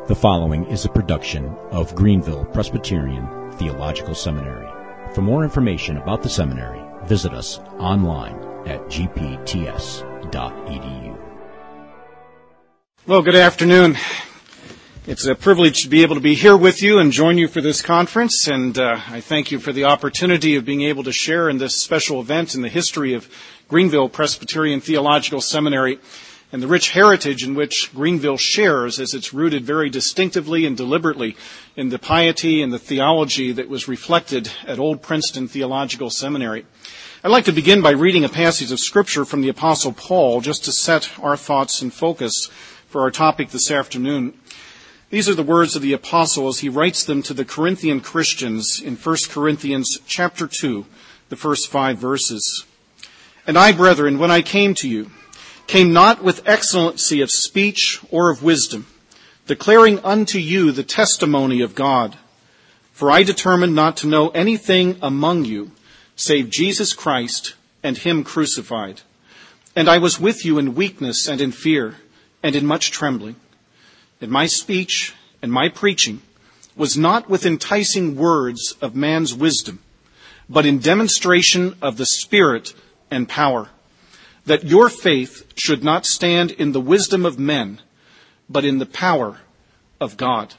The following is a production of Greenville Presbyterian Theological Seminary. For more information about the seminary, visit us online at gpts.edu. Well, good afternoon. It's a privilege to be able to be here with you and join you for this conference, and I thank you for the opportunity of being able to share in this special event in the history of Greenville Presbyterian Theological Seminary and the rich heritage in which Greenville shares, as it's rooted very distinctively and deliberately in the piety and the theology that was reflected at Old Princeton Theological Seminary. I'd like to begin by reading a passage of Scripture from the Apostle Paul, just to set our thoughts in focus for our topic this afternoon. These are the words of the Apostle as he writes them to the Corinthian Christians in 1 Corinthians chapter 2, the first 5 verses. And I, brethren, when I came to you, came not with excellency of speech or of wisdom, declaring unto you the testimony of God. For I determined not to know anything among you, save Jesus Christ and him crucified. And I was with you in weakness and in fear and in much trembling. And my speech and my preaching was not with enticing words of man's wisdom, but in demonstration of the Spirit and power, that your faith should not stand in the wisdom of men, but in the power of God.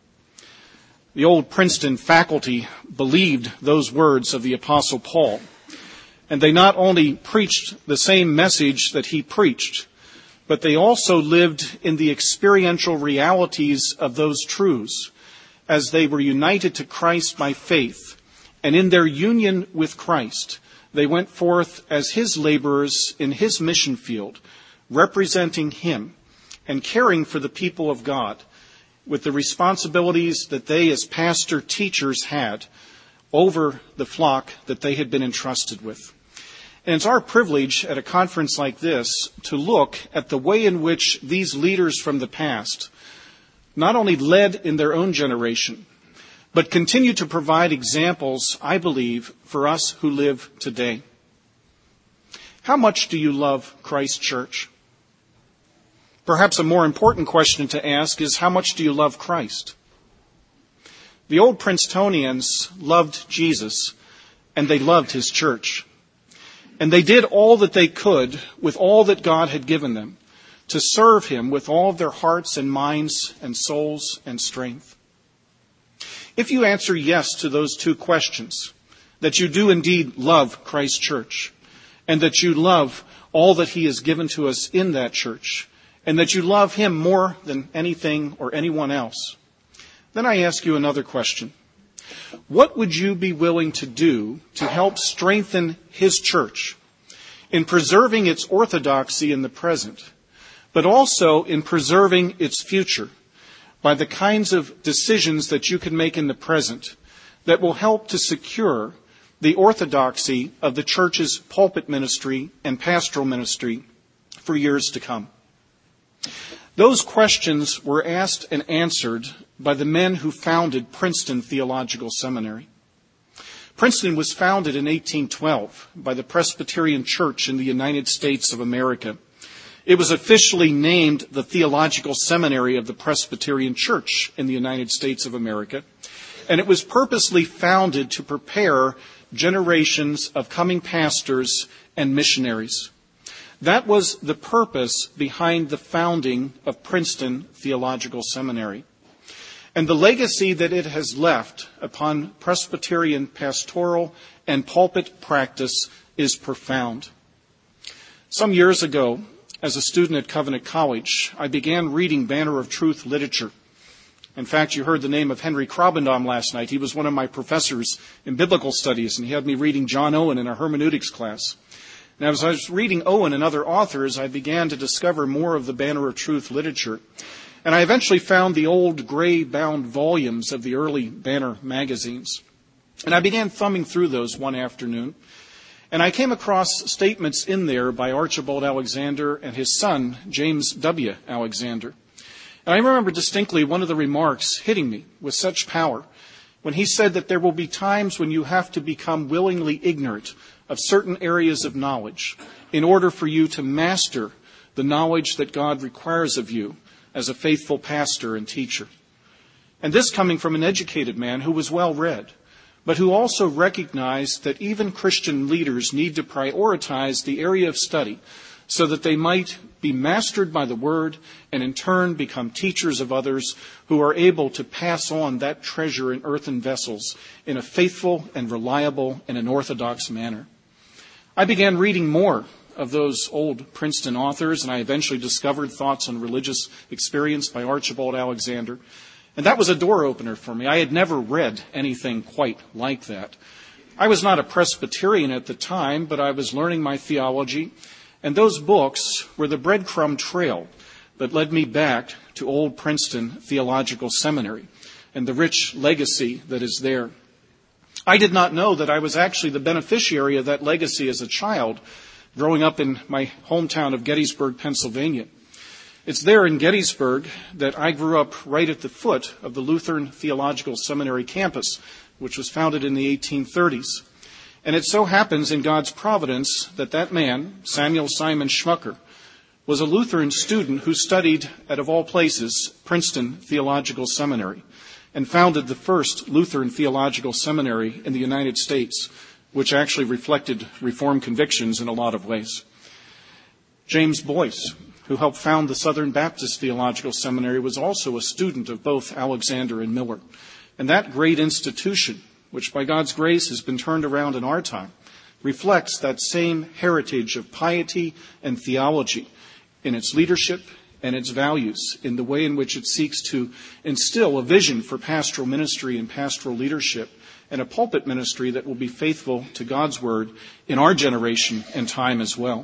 The old Princeton faculty believed those words of the Apostle Paul, and they not only preached the same message that he preached, but they also lived in the experiential realities of those truths as they were united to Christ by faith, and in their union with Christ, they went forth as his laborers in his mission field, representing him and caring for the people of God with the responsibilities that they as pastor teachers had over the flock that they had been entrusted with. And it's our privilege at a conference like this to look at the way in which these leaders from the past not only led in their own generation, but continue to provide examples, I believe, for us who live today. How much do you love Christ Church? Perhaps a more important question to ask is, how much do you love Christ? The old Princetonians loved Jesus, and they loved his church. And they did all that they could with all that God had given them to serve him with all of their hearts and minds and souls and strength. If you answer yes to those two questions, that you do indeed love Christ Church, and that you love all that he has given to us in that church, and that you love him more than anything or anyone else, then I ask you another question. What would you be willing to do to help strengthen his church in preserving its orthodoxy in the present, but also in preserving its future, by the kinds of decisions that you can make in the present that will help to secure the orthodoxy of the church's pulpit ministry and pastoral ministry for years to come? Those questions were asked and answered by the men who founded Princeton Theological Seminary. Princeton was founded in 1812 by the Presbyterian Church in the United States of America. It was officially named the Theological Seminary of the Presbyterian Church in the United States of America, and it was purposely founded to prepare generations of coming pastors and missionaries. That was the purpose behind the founding of Princeton Theological Seminary. And the legacy that it has left upon Presbyterian pastoral and pulpit practice is profound. Some years ago, as a student at Covenant College, I began reading Banner of Truth literature. In fact, you heard the name of Henry Krabbendam last night. He was one of my professors in biblical studies, and he had me reading John Owen in a hermeneutics class. Now, as I was reading Owen and other authors, I began to discover more of the Banner of Truth literature. And I eventually found the old gray-bound volumes of the early Banner magazines. And I began thumbing through those one afternoon. And I came across statements in there by Archibald Alexander and his son, James W. Alexander. And I remember distinctly one of the remarks hitting me with such power when he said that there will be times when you have to become willingly ignorant of certain areas of knowledge in order for you to master the knowledge that God requires of you as a faithful pastor and teacher. And this coming from an educated man who was well read, but who also recognized that even Christian leaders need to prioritize the area of study so that they might be mastered by the Word and in turn become teachers of others who are able to pass on that treasure in earthen vessels in a faithful and reliable and an orthodox manner. I began reading more of those old Princeton authors, and I eventually discovered Thoughts on Religious Experience by Archibald Alexander. And that was a door opener for me. I had never read anything quite like that. I was not a Presbyterian at the time, but I was learning my theology, and those books were the breadcrumb trail that led me back to old Princeton Theological Seminary and the rich legacy that is there. I did not know that I was actually the beneficiary of that legacy as a child, growing up in my hometown of Gettysburg, Pennsylvania. It's there in Gettysburg that I grew up right at the foot of the Lutheran Theological Seminary campus, which was founded in the 1830s. And it so happens in God's providence that that man, Samuel Simon Schmucker, was a Lutheran student who studied at, of all places, Princeton Theological Seminary, and founded the first Lutheran Theological Seminary in the United States, which actually reflected Reformed convictions in a lot of ways. James Boyce, who helped found the Southern Baptist Theological Seminary, was also a student of both Alexander and Miller. And that great institution, which by God's grace has been turned around in our time, reflects that same heritage of piety and theology in its leadership and its values, in the way in which it seeks to instill a vision for pastoral ministry and pastoral leadership, and a pulpit ministry that will be faithful to God's Word in our generation and time as well.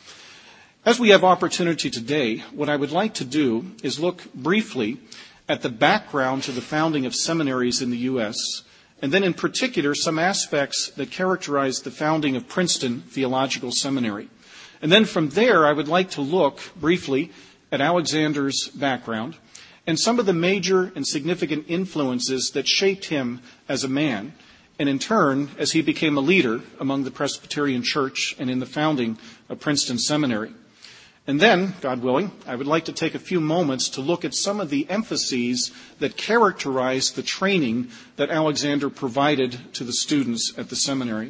As we have opportunity today, what I would like to do is look briefly at the background to the founding of seminaries in the U.S., and then in particular some aspects that characterize the founding of Princeton Theological Seminary. And then from there, I would like to look briefly at Alexander's background and some of the major and significant influences that shaped him as a man, and in turn, as he became a leader among the Presbyterian Church and in the founding of Princeton Seminary. And then, God willing, I would like to take a few moments to look at some of the emphases that characterize the training that Alexander provided to the students at the seminary.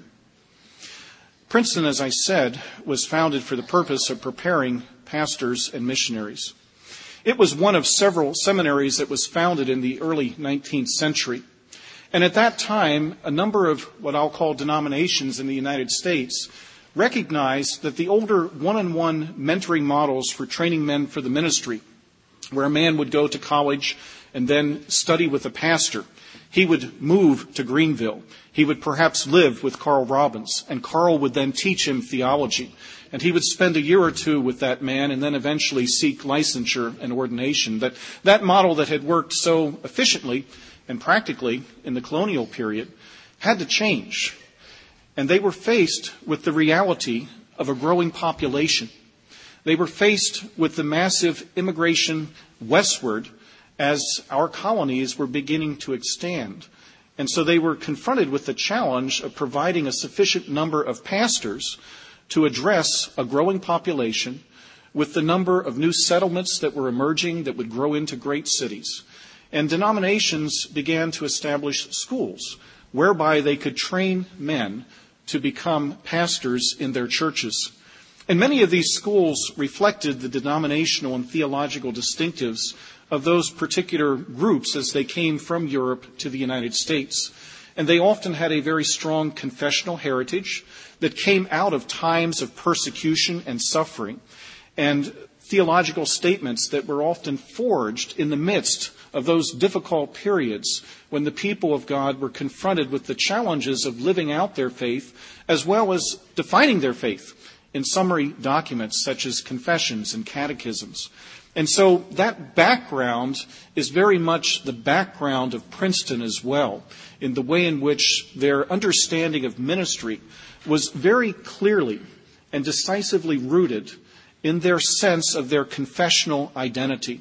Princeton, as I said, was founded for the purpose of preparing pastors and missionaries. It was one of several seminaries that was founded in the early 19th century. And at that time, a number of what I'll call denominations in the United States recognized that the older one-on-one mentoring models for training men for the ministry, where a man would go to college and then study with a pastor, he would move to Greenville. He would perhaps live with Carl Robbins, and Carl would then teach him theology. And he would spend a year or two with that man and then eventually seek licensure and ordination. That model that had worked so efficiently and practically in the colonial period had to change. And they were faced with the reality of a growing population. They were faced with the massive immigration westward as our colonies were beginning to expand. And so they were confronted with the challenge of providing a sufficient number of pastors to address a growing population with the number of new settlements that were emerging that would grow into great cities. And denominations began to establish schools whereby they could train men to become pastors in their churches. And many of these schools reflected the denominational and theological distinctives of those particular groups as they came from Europe to the United States. And they often had a very strong confessional heritage that came out of times of persecution and suffering, and theological statements that were often forged in the midst of those difficult periods when the people of God were confronted with the challenges of living out their faith as well as defining their faith in summary documents such as confessions and catechisms. And so that background is very much the background of Princeton as well, in the way in which their understanding of ministry was very clearly and decisively rooted in their sense of their confessional identity.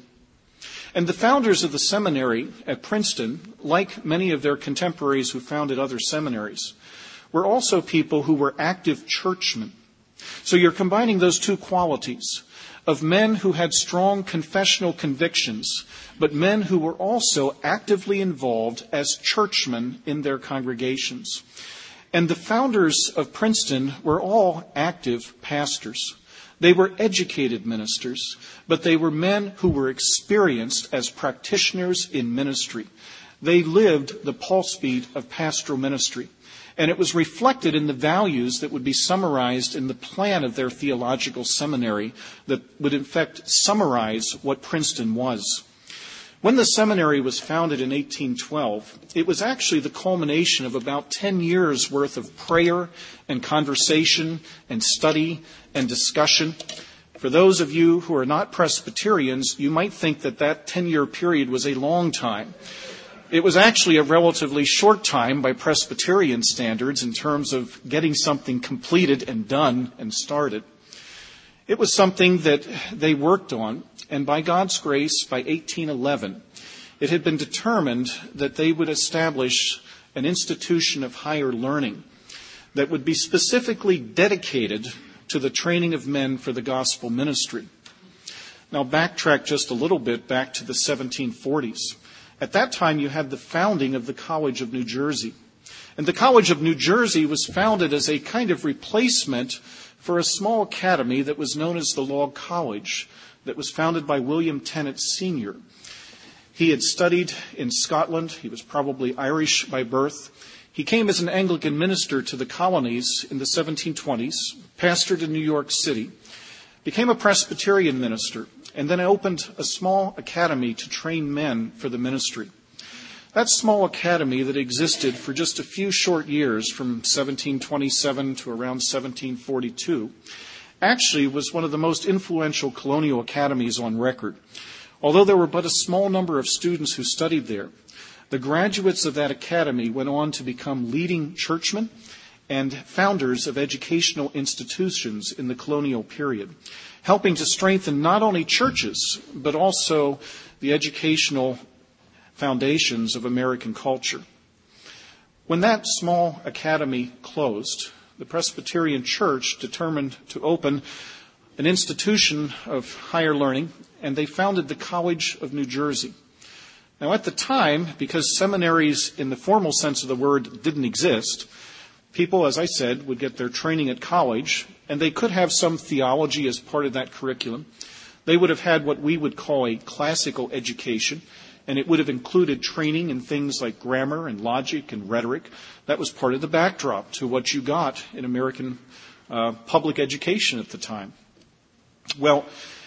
And the founders of the seminary at Princeton, like many of their contemporaries who founded other seminaries, were also people who were active churchmen. So you're combining those two qualities of men who had strong confessional convictions, but men who were also actively involved as churchmen in their congregations. And the founders of Princeton were all active pastors. They were educated ministers, but they were men who were experienced as practitioners in ministry. They lived the pulse beat of pastoral ministry. And it was reflected in the values that would be summarized in the plan of their theological seminary that would in fact summarize what Princeton was. When the seminary was founded in 1812, it was actually the culmination of about 10 years' worth of prayer and conversation and study and discussion. For those of you who are not Presbyterians, you might think that that 10-year period was a long time. It was actually a relatively short time by Presbyterian standards in terms of getting something completed and done and started. It was something that they worked on, and by God's grace, by 1811, it had been determined that they would establish an institution of higher learning that would be specifically dedicated to the training of men for the gospel ministry. Now backtrack just a little bit back to the 1740s. At that time, you had the founding of the College of New Jersey. And the College of New Jersey was founded as a kind of replacement for a small academy that was known as the Log College, that was founded by William Tennent Sr. He had studied in Scotland. He was probably Irish by birth. He came as an Anglican minister to the colonies in the 1720s, pastored in New York City, became a Presbyterian minister, and then opened a small academy to train men for the ministry. That small academy that existed for just a few short years, from 1727 to around 1742, actually was one of the most influential colonial academies on record. Although there were but a small number of students who studied there, the graduates of that academy went on to become leading churchmen and founders of educational institutions in the colonial period, helping to strengthen not only churches, but also the educational foundations of American culture. When that small academy closed, the Presbyterian Church determined to open an institution of higher learning, and they founded the College of New Jersey. Now, at the time, because seminaries in the formal sense of the word didn't exist, people, as I said, would get their training at college, and they could have some theology as part of that curriculum. They would have had what we would call a classical education, and it would have included training in things like grammar and logic and rhetoric. That was part of the backdrop to what you got in American public education at the time. Well,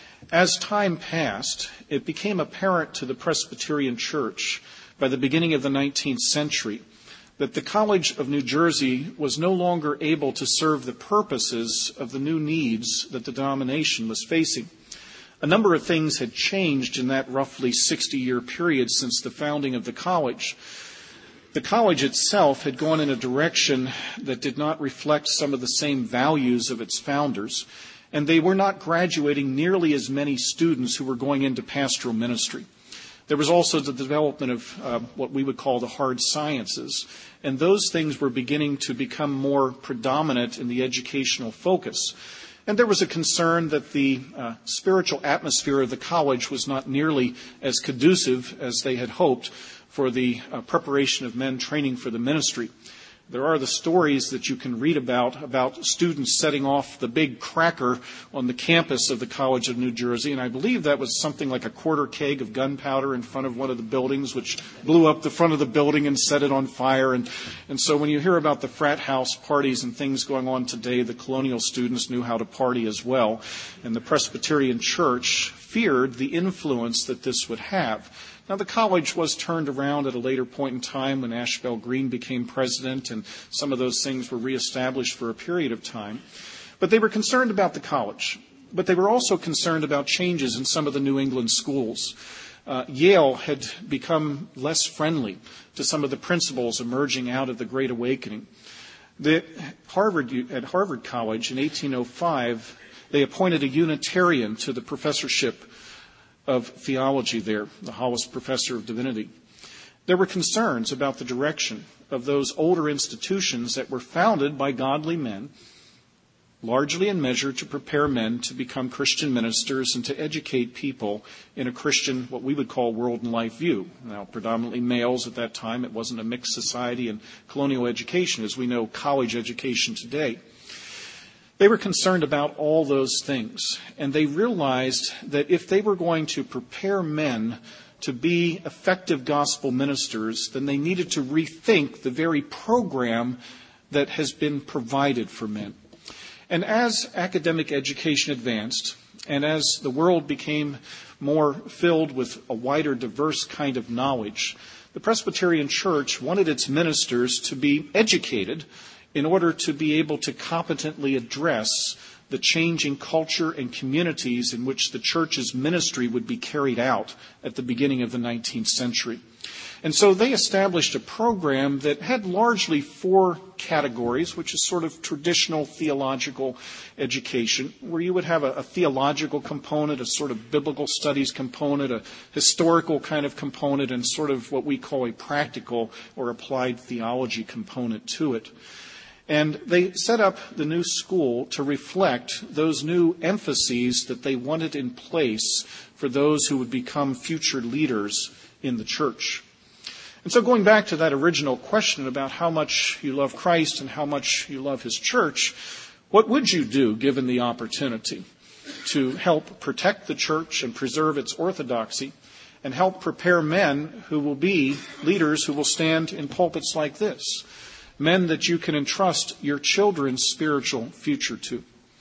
as time passed, it became apparent to the Presbyterian Church by the beginning of the 19th century that the College of New Jersey was no longer able to serve the purposes of the new needs that the denomination was facing. A number of things had changed in that roughly 60-year period since the founding of the college. The college itself had gone in a direction that did not reflect some of the same values of its founders, and they were not graduating nearly as many students who were going into pastoral ministry. There was also the development of what we would call the hard sciences, and those things were beginning to become more predominant in the educational focus. And there was a concern that the spiritual atmosphere of the college was not nearly as conducive as they had hoped for the preparation of men training for the ministry. There are the stories that you can read about students setting off the big cracker on the campus of the College of New Jersey, and I believe that was something like a quarter keg of gunpowder in front of one of the buildings, which blew up the front of the building and set it on fire. And so when you hear about the frat house parties and things going on today, the colonial students knew how to party as well, and the Presbyterian Church feared the influence that this would have. Now, the college was turned around at a later point in time when Ashbel Green became president, and some of those things were reestablished for a period of time. But they were concerned about the college. But they were also concerned about changes in some of the New England schools. Yale had become less friendly to some of the principles emerging out of the Great Awakening. At Harvard College in 1805, they appointed a Unitarian to the professorship of theology there, the Hollis Professor of Divinity. There were concerns about the direction of those older institutions that were founded by godly men largely in measure to prepare men to become Christian ministers and to educate people in a Christian, what we would call world and life view. Now, predominantly males at that time. It wasn't a mixed society and colonial education as we know college education today. They were concerned about all those things, and they realized that if they were going to prepare men to be effective gospel ministers, then they needed to rethink the very program that has been provided for men. And as academic education advanced, and as the world became more filled with a wider, diverse kind of knowledge, the Presbyterian Church wanted its ministers to be educated in order to be able to competently address the changing culture and communities in which the church's ministry would be carried out at the beginning of the 19th century. And so they established a program that had largely 4 categories, which is sort of traditional theological education, where you would have a theological component, a sort of biblical studies component, a historical kind of component, and sort of what we call a practical or applied theology component to it. And they set up the new school to reflect those new emphases that they wanted in place for those who would become future leaders in the church. And so going back to that original question about how much you love Christ and how much you love His church, what would you do given the opportunity to help protect the church and preserve its orthodoxy and help prepare men who will be leaders who will stand in pulpits like this? Men that you can entrust your children's spiritual future to.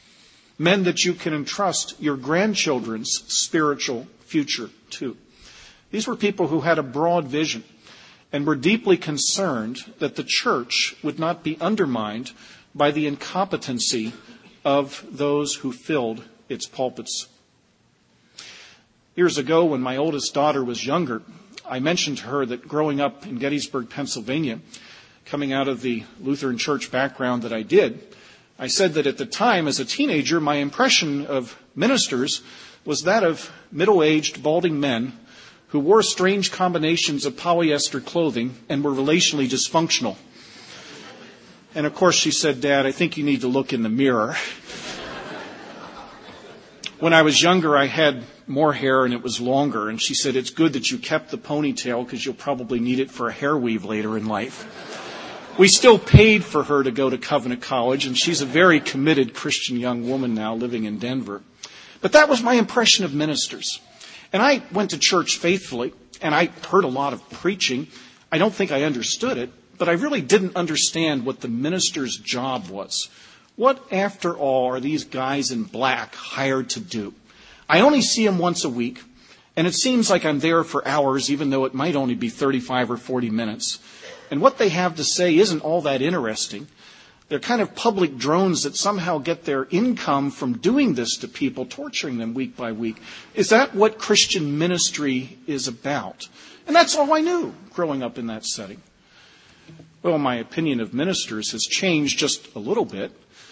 Men that you can entrust your grandchildren's spiritual future to. These were people who had a broad vision and were deeply concerned that the church would not be undermined by the incompetency of those who filled its pulpits. Years ago, when my oldest daughter was younger, I mentioned to her that growing up in Gettysburg, Pennsylvania, coming out of the Lutheran church background that I did, I said that at the time, as a teenager, my impression of ministers was that of middle-aged, balding men who wore strange combinations of polyester clothing and were relationally dysfunctional. And of course she said, "Dad, I think you need to look in the mirror." When I was younger, I had more hair and it was longer, and she said, "It's good that you kept the ponytail because you'll probably need it for a hair weave later in life." We still paid for her to go to Covenant College, and she's a very committed Christian young woman now living in Denver. But that was my impression of ministers. And I went to church faithfully, and I heard a lot of preaching. I don't think I understood it, but I really didn't understand what the minister's job was. What, after all, are these guys in black hired to do? I only see them once a week, and it seems like I'm there for hours, even though it might only be 35 or 40 minutes. And what they have to say isn't all that interesting. They're kind of public drones that somehow get their income from doing this to people, torturing them week by week. Is that what Christian ministry is about? And that's all I knew growing up in that setting. Well, my opinion of ministers has changed just a little bit.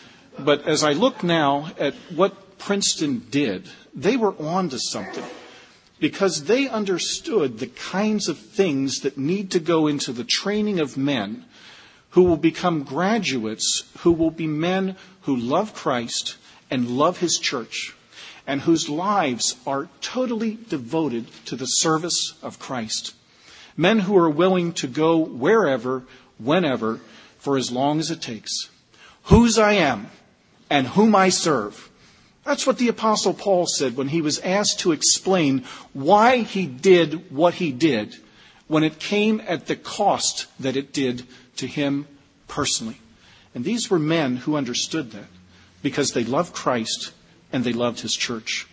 But as I look now at what Princeton did, they were on to something. Because they understood the kinds of things that need to go into the training of men who will become graduates, who will be men who love Christ and love His church, and whose lives are totally devoted to the service of Christ. Men who are willing to go wherever, whenever, for as long as it takes. Whose I am and whom I serve. That's what the Apostle Paul said when he was asked to explain why he did what he did when it came at the cost that it did to him personally. And these were men who understood that because they loved Christ and they loved His church.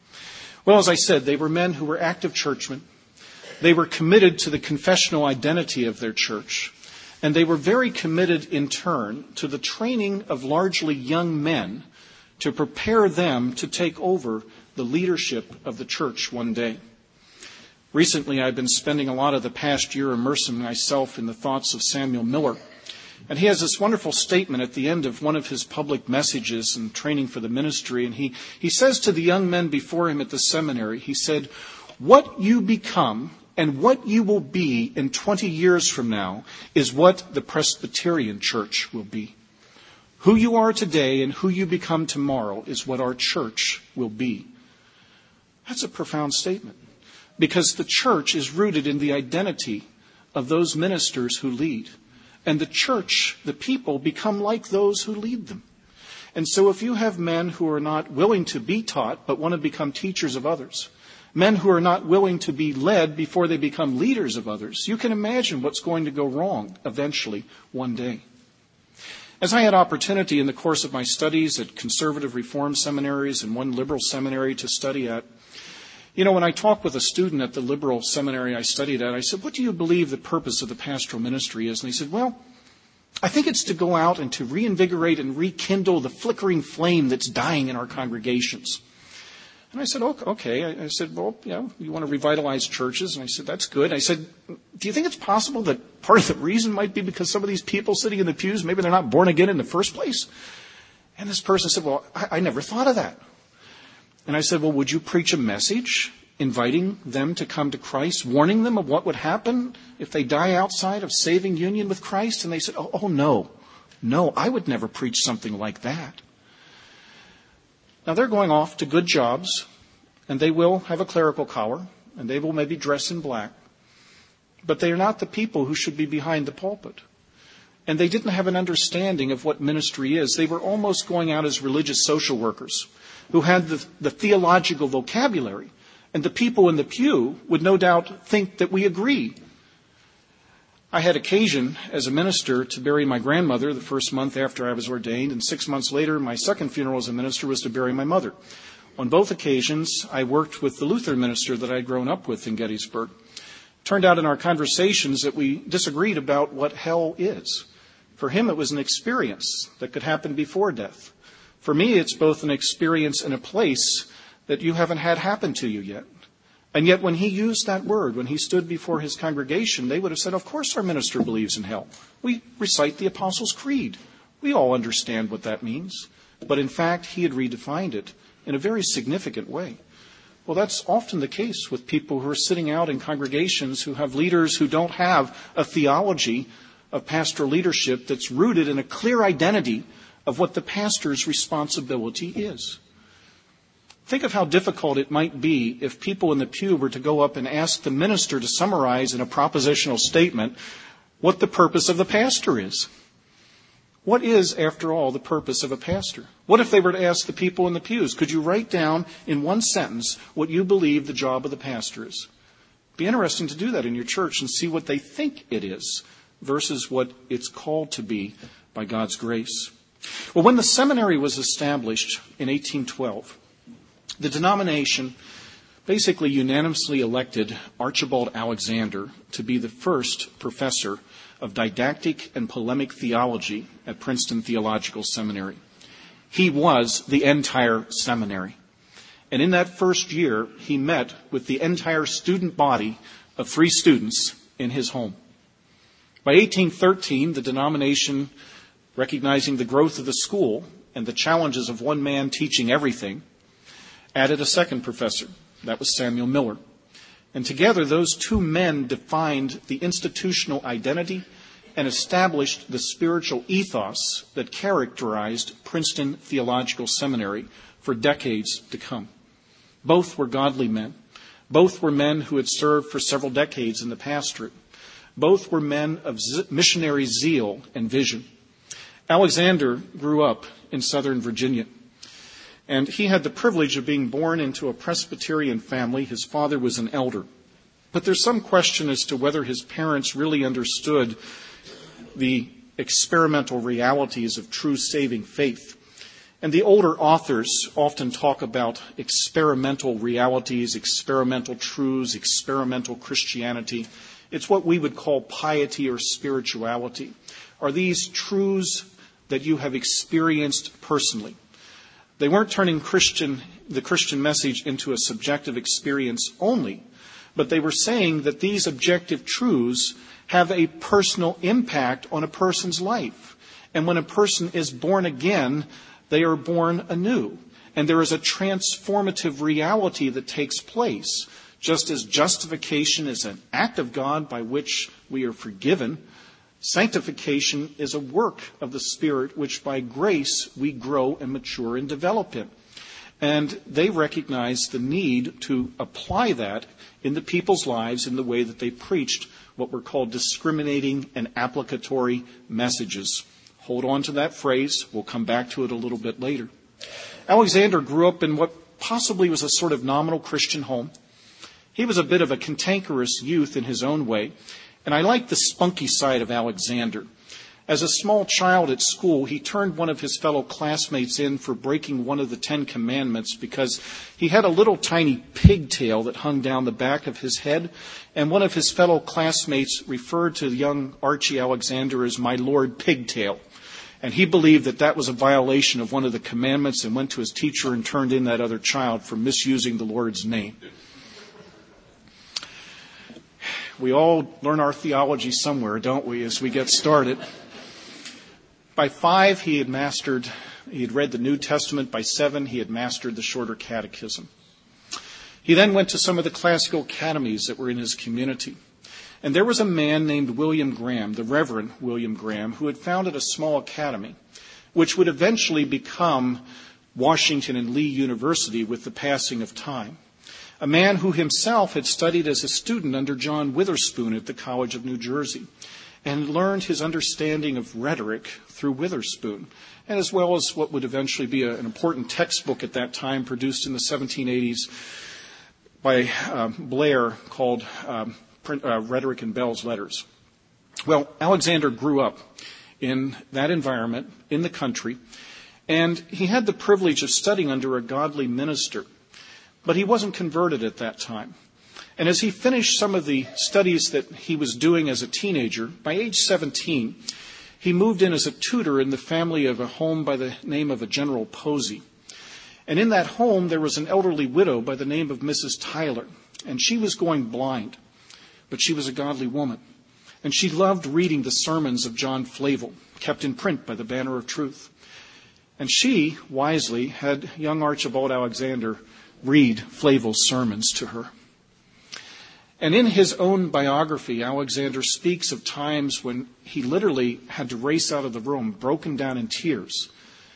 Well, as I said, they were men who were active churchmen. They were committed to the confessional identity of their church. And they were very committed in turn to the training of largely young men to prepare them to take over the leadership of the church one day. Recently, I've been spending a lot of the past year immersing myself in the thoughts of Samuel Miller. And he has this wonderful statement at the end of one of his public messages and training for the ministry. And he says to the young men before him at the seminary, he said, "What you become and what you will be in 20 years from now is what the Presbyterian Church will be. Who you are today and who you become tomorrow is what our church will be. That's a profound statement, because the church is rooted in the identity of those ministers who lead. And the church, the people, become like those who lead them. And so if you have men who are not willing to be taught but want to become teachers of others, men who are not willing to be led before they become leaders of others, you can imagine what's going to go wrong eventually one day. As I had opportunity in the course of my studies at conservative reform seminaries and one liberal seminary to study at, when I talked with a student at the liberal seminary I studied at, I said, what do you believe the purpose of the pastoral ministry is? And he said, well, I think it's to go out and to reinvigorate and rekindle the flickering flame that's dying in our congregations. And I said, okay. I said, well, you want to revitalize churches? And I said, that's good. I said, do you think it's possible that part of the reason might be because some of these people sitting in the pews, maybe they're not born again in the first place? And this person said, well, I never thought of that. And I said, well, would you preach a message inviting them to come to Christ, warning them of what would happen if they die outside of saving union with Christ? And they said, oh, no, I would never preach something like that. Now, they're going off to good jobs, and they will have a clerical collar, and they will maybe dress in black. But they are not the people who should be behind the pulpit. And they didn't have an understanding of what ministry is. They were almost going out as religious social workers who had the theological vocabulary. And the people in the pew would no doubt think that we agree. I had occasion as a minister to bury my grandmother the first month after I was ordained, and 6 months later, my second funeral as a minister was to bury my mother. On both occasions, I worked with the Lutheran minister that I'd grown up with in Gettysburg. It turned out in our conversations that we disagreed about what hell is. For him, it was an experience that could happen before death. For me, it's both an experience and a place that you haven't had happen to you yet. And yet when he used that word, when he stood before his congregation, they would have said, of course our minister believes in hell. We recite the Apostles' Creed. We all understand what that means. But in fact, he had redefined it in a very significant way. Well, that's often the case with people who are sitting out in congregations who have leaders who don't have a theology of pastoral leadership that's rooted in a clear identity of what the pastor's responsibility is. Think of how difficult it might be if people in the pew were to go up and ask the minister to summarize in a propositional statement what the purpose of the pastor is. What is, after all, the purpose of a pastor? What if they were to ask the people in the pews, could you write down in one sentence what you believe the job of the pastor is? It'd be interesting to do that in your church and see what they think it is versus what it's called to be by God's grace. Well, when the seminary was established in 1812, the denomination basically unanimously elected Archibald Alexander to be the first professor of didactic and polemic theology at Princeton Theological Seminary. He was the entire seminary. And in that first year, he met with the entire student body of 3 students in his home. By 1813, the denomination, recognizing the growth of the school and the challenges of one man teaching everything, added a second professor. That was Samuel Miller. And together, those 2 men defined the institutional identity and established the spiritual ethos that characterized Princeton Theological Seminary for decades to come. Both were godly men. Both were men who had served for several decades in the pastorate. Both were men of missionary zeal and vision. Alexander grew up in Southern Virginia. And he had the privilege of being born into a Presbyterian family. His father was an elder. But there's some question as to whether his parents really understood the experimental realities of true saving faith. And the older authors often talk about experimental realities, experimental truths, experimental Christianity. It's what we would call piety or spirituality. Are these truths that you have experienced personally? They weren't turning the Christian message into a subjective experience only, but they were saying that these objective truths have a personal impact on a person's life. And when a person is born again, they are born anew. And there is a transformative reality that takes place. Just as justification is an act of God by which we are forgiven, Sanctification is a work of the Spirit which by grace we grow and mature and develop in. And they recognized the need to apply that in the people's lives in the way that they preached what were called discriminating and applicatory messages. Hold on to that phrase. We'll come back to it a little bit later. Alexander grew up in what possibly was a sort of nominal Christian home. He was a bit of a cantankerous youth in his own way, and I like the spunky side of Alexander. As a small child at school, he turned one of his fellow classmates in for breaking one of the 10 Commandments because he had a little tiny pigtail that hung down the back of his head, and one of his fellow classmates referred to young Archie Alexander as my Lord Pigtail. And he believed that that was a violation of one of the commandments and went to his teacher and turned in that other child for misusing the Lord's name. We all learn our theology somewhere, don't we, as we get started. By 5, he had read the New Testament. By 7, he had mastered the shorter catechism. He then went to some of the classical academies that were in his community. And there was a man named William Graham, the Reverend William Graham, who had founded a small academy, which would eventually become Washington and Lee University with the passing of time. A man who himself had studied as a student under John Witherspoon at the College of New Jersey and learned his understanding of rhetoric through Witherspoon, and as well as what would eventually be an important textbook at that time produced in the 1780s by Blair called Rhetoric and Bell's Letters. Well, Alexander grew up in that environment, in the country, and he had the privilege of studying under a godly minister, but he wasn't converted at that time. And as he finished some of the studies that he was doing as a teenager, by age 17, he moved in as a tutor in the family of a home by the name of a General Posey. And in that home, there was an elderly widow by the name of Mrs. Tyler, and she was going blind, but she was a godly woman. And she loved reading the sermons of John Flavel, kept in print by the Banner of Truth. And she, wisely, had young Archibald Alexander read Flavel's sermons to her. And in his own biography, Alexander speaks of times when he literally had to race out of the room, broken down in tears,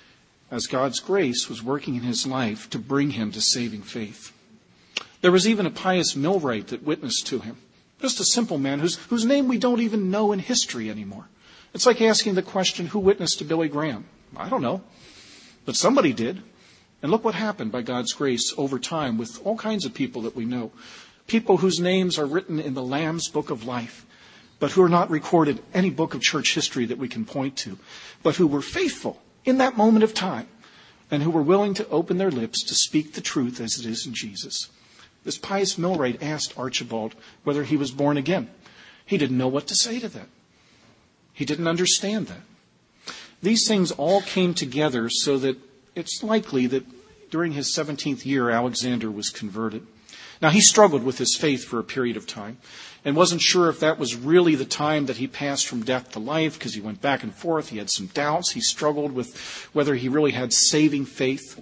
as God's grace was working in his life to bring him to saving faith. There was even a pious millwright that witnessed to him, just a simple man whose name we don't even know in history anymore. It's like asking the question, who witnessed to Billy Graham? I don't know, but somebody did. And look what happened by God's grace over time with all kinds of people that we know. People whose names are written in the Lamb's Book of Life, but who are not recorded in any book of church history that we can point to, but who were faithful in that moment of time and who were willing to open their lips to speak the truth as it is in Jesus. This pious millwright asked Archibald whether he was born again. He didn't know what to say to that. He didn't understand that. These things all came together so that it's likely that during his 17th year, Alexander was converted. Now, he struggled with his faith for a period of time and wasn't sure if that was really the time that he passed from death to life because he went back and forth. He had some doubts. He struggled with whether he really had saving faith.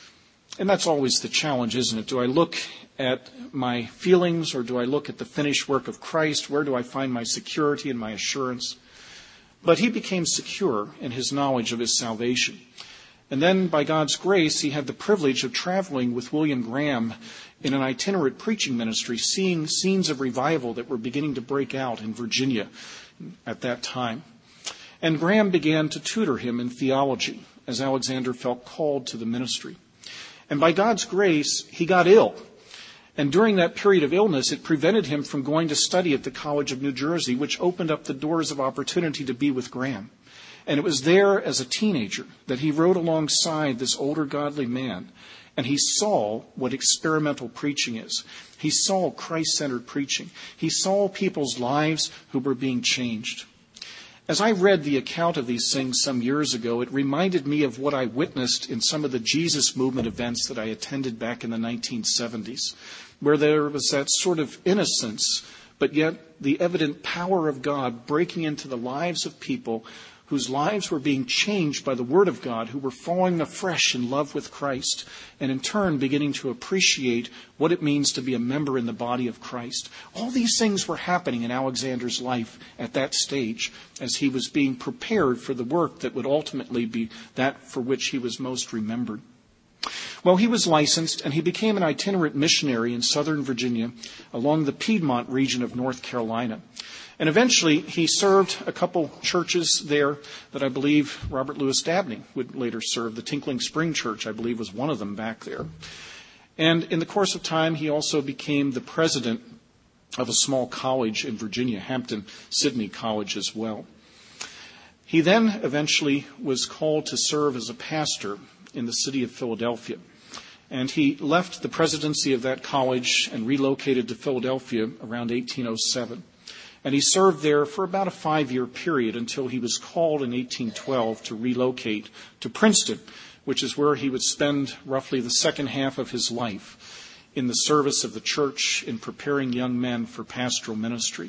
And that's always the challenge, isn't it? Do I look at my feelings or do I look at the finished work of Christ? Where do I find my security and my assurance? But he became secure in his knowledge of his salvation. And then, by God's grace, he had the privilege of traveling with William Graham in an itinerant preaching ministry, seeing scenes of revival that were beginning to break out in Virginia at that time. And Graham began to tutor him in theology as Alexander felt called to the ministry. And by God's grace, he got ill. And during that period of illness, it prevented him from going to study at the College of New Jersey, which opened up the doors of opportunity to be with Graham. And it was there as a teenager that he rode alongside this older godly man, and he saw what experimental preaching is. He saw Christ-centered preaching. He saw people's lives who were being changed. As I read the account of these things some years ago, it reminded me of what I witnessed in some of the Jesus movement events that I attended back in the 1970s, where there was that sort of innocence, but yet the evident power of God breaking into the lives of people whose lives were being changed by the Word of God, who were falling afresh in love with Christ, and in turn beginning to appreciate what it means to be a member in the body of Christ. All these things were happening in Alexander's life at that stage as he was being prepared for the work that would ultimately be that for which he was most remembered. Well, he was licensed, and he became an itinerant missionary in southern Virginia along the Piedmont region of North Carolina. And eventually, he served a couple churches there that I believe Robert Louis Dabney would later serve. The Tinkling Spring Church, I believe, was one of them back there. And in the course of time, he also became the president of a small college in Virginia, Hampton-Sydney College as well. He then eventually was called to serve as a pastor in the city of Philadelphia. And he left the presidency of that college and relocated to Philadelphia around 1807. And he served there for about a 5-year period until he was called in 1812 to relocate to Princeton, which is where he would spend roughly the second half of his life in the service of the church in preparing young men for pastoral ministry.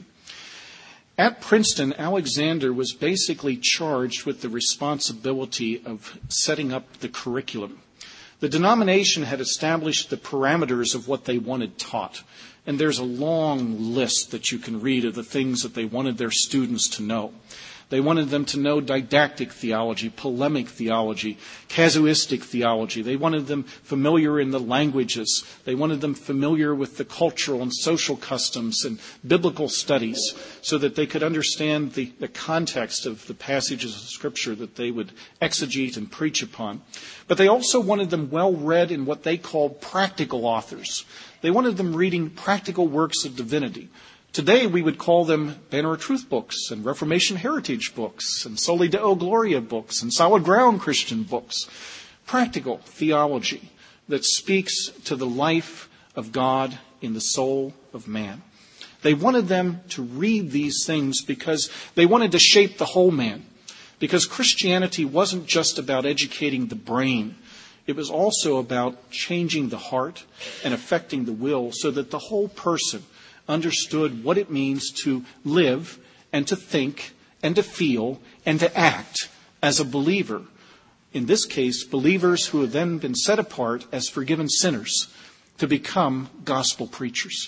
At Princeton, Alexander was basically charged with the responsibility of setting up the curriculum. The denomination had established the parameters of what they wanted taught. And there's a long list that you can read of the things that they wanted their students to know. They wanted them to know didactic theology, polemic theology, casuistic theology. They wanted them familiar in the languages. They wanted them familiar with the cultural and social customs and biblical studies so that they could understand the context of the passages of Scripture that they would exegete and preach upon. But they also wanted them well read in what they called practical authors. They wanted them reading practical works of divinity. Today we would call them Banner of Truth books and Reformation Heritage books and Soli Deo Gloria books and Solid Ground Christian books. Practical theology that speaks to the life of God in the soul of man. They wanted them to read these things because they wanted to shape the whole man. Because Christianity wasn't just about educating the brain. It was also about changing the heart and affecting the will so that the whole person understood what it means to live and to think and to feel and to act as a believer. In this case, believers who have then been set apart as forgiven sinners to become gospel preachers.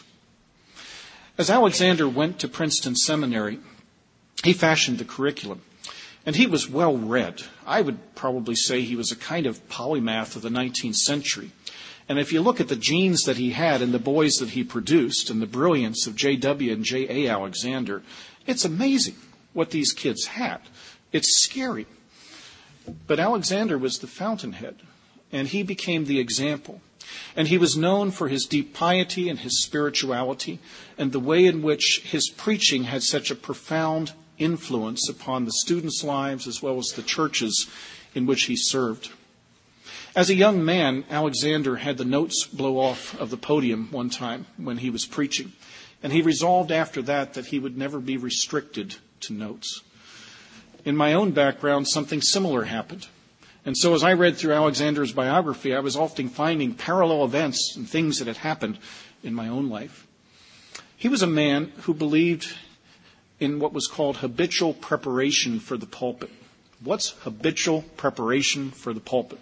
As Alexander went to Princeton Seminary, he fashioned the curriculum. And he was well read. I would probably say he was a kind of polymath of the 19th century. And if you look at the genes that he had and the boys that he produced and the brilliance of J.W. and J.A. Alexander, it's amazing what these kids had. It's scary. But Alexander was the fountainhead, and he became the example. And he was known for his deep piety and his spirituality and the way in which his preaching had such a profound influence upon the students' lives as well as the churches in which he served. As a young man, Alexander had the notes blow off of the podium one time when he was preaching, and he resolved after that he would never be restricted to notes. In my own background, something similar happened. And so as I read through Alexander's biography, I was often finding parallel events and things that had happened in my own life. He was a man who believed in what was called habitual preparation for the pulpit. What's habitual preparation for the pulpit?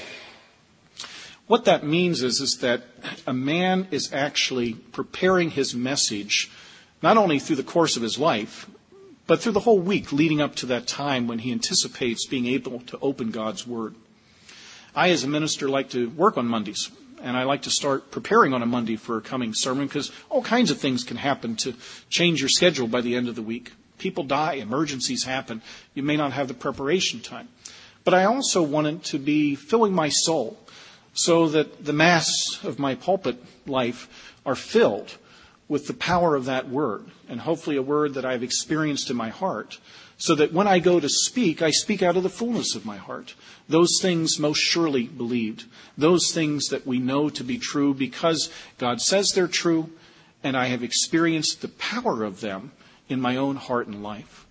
What that means is that a man is actually preparing his message not only through the course of his life, but through the whole week leading up to that time when he anticipates being able to open God's Word. I, as a minister, like to work on Mondays. And I like to start preparing on a Monday for a coming sermon because all kinds of things can happen to change your schedule by the end of the week. People die, emergencies happen. You may not have the preparation time. But I also wanted to be filling my soul so that the mass of my pulpit life are filled with the power of that word, and hopefully a word that I've experienced in my heart, so that when I go to speak, I speak out of the fullness of my heart. Those things most surely believed. Those things that we know to be true because God says they're true, and I have experienced the power of them in my own heart and life.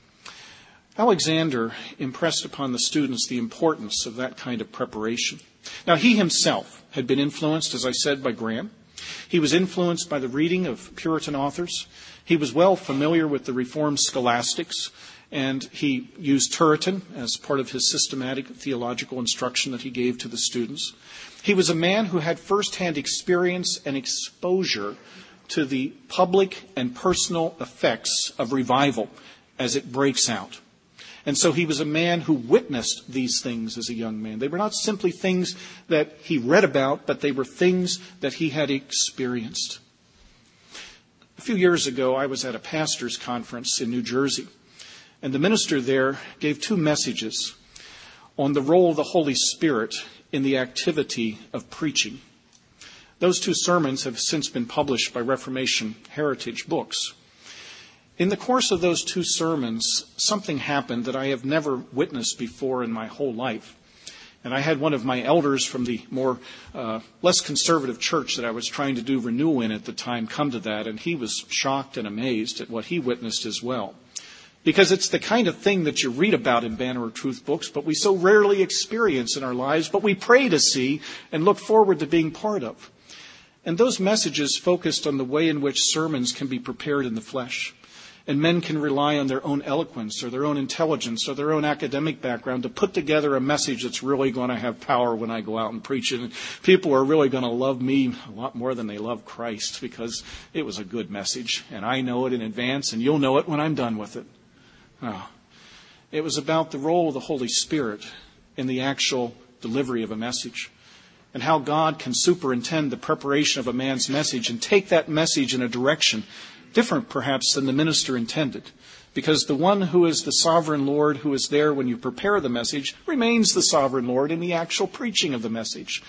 Alexander impressed upon the students the importance of that kind of preparation. Now, he himself had been influenced, as I said, by Graham. He was influenced by the reading of Puritan authors. He was well familiar with the Reformed scholastics. And he used Turretin as part of his systematic theological instruction that he gave to the students. He was a man who had firsthand experience and exposure to the public and personal effects of revival as it breaks out. And so he was a man who witnessed these things as a young man. They were not simply things that he read about, but they were things that he had experienced. A few years ago, I was at a pastor's conference in New Jersey, and the minister there gave 2 messages on the role of the Holy Spirit in the activity of preaching. Those 2 sermons have since been published by Reformation Heritage Books. In the course of those 2 sermons, something happened that I have never witnessed before in my whole life. And I had one of my elders from the less conservative church that I was trying to do renewal in at the time come to that, and he was shocked and amazed at what he witnessed as well. Because it's the kind of thing that you read about in Banner of Truth books, but we so rarely experience in our lives, but we pray to see and look forward to being part of. And those messages focused on the way in which sermons can be prepared in the flesh. And men can rely on their own eloquence or their own intelligence or their own academic background to put together a message that's really going to have power when I go out and preach it. And people are really going to love me a lot more than they love Christ because it was a good message. And I know it in advance, and you'll know it when I'm done with it. Oh. It was about the role of the Holy Spirit in the actual delivery of a message, and how God can superintend the preparation of a man's message and take that message in a direction different perhaps than the minister intended. Because the one who is the sovereign Lord, who is there when you prepare the message, remains the sovereign Lord in the actual preaching of the message.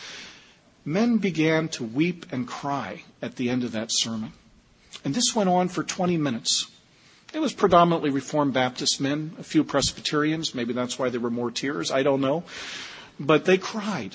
Men began to weep and cry at the end of that sermon. And this went on for 20 minutes. It was predominantly Reformed Baptist men, a few Presbyterians. Maybe that's why there were more tears. I don't know. But they cried.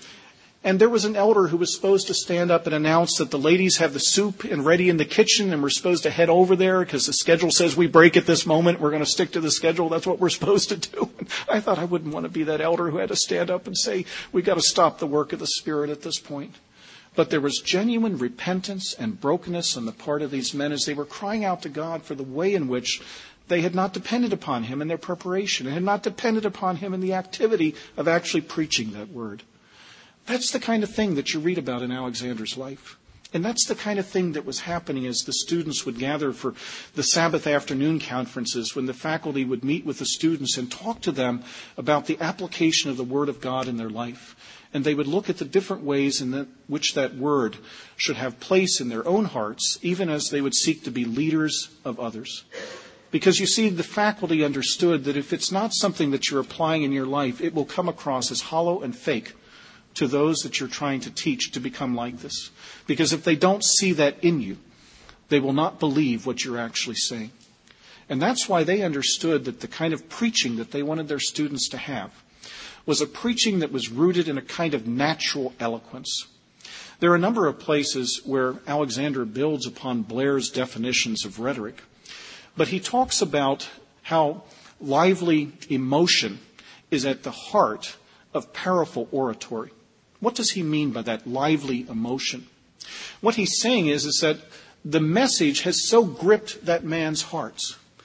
And there was an elder who was supposed to stand up and announce that the ladies have the soup and ready in the kitchen, and we're supposed to head over there because the schedule says we break at this moment. We're going to stick to the schedule. That's what we're supposed to do. And I thought I wouldn't want to be that elder who had to stand up and say, we've got to stop the work of the Spirit at this point. But there was genuine repentance and brokenness on the part of these men as they were crying out to God for the way in which they had not depended upon Him in their preparation and had not depended upon Him in the activity of actually preaching that word. That's the kind of thing that you read about in Alexander's life. And that's the kind of thing that was happening as the students would gather for the Sabbath afternoon conferences, when the faculty would meet with the students and talk to them about the application of the Word of God in their life. And they would look at the different ways in which that Word should have place in their own hearts, even as they would seek to be leaders of others. Because you see, the faculty understood that if it's not something that you're applying in your life, it will come across as hollow and fake to those that you're trying to teach to become like this. Because if they don't see that in you, they will not believe what you're actually saying. And that's why they understood that the kind of preaching that they wanted their students to have was a preaching that was rooted in a kind of natural eloquence. There are a number of places where Alexander builds upon Blair's definitions of rhetoric. But he talks about how lively emotion is at the heart of powerful oratory. What does he mean by that lively emotion? What he's saying is that the message has so gripped that man's heart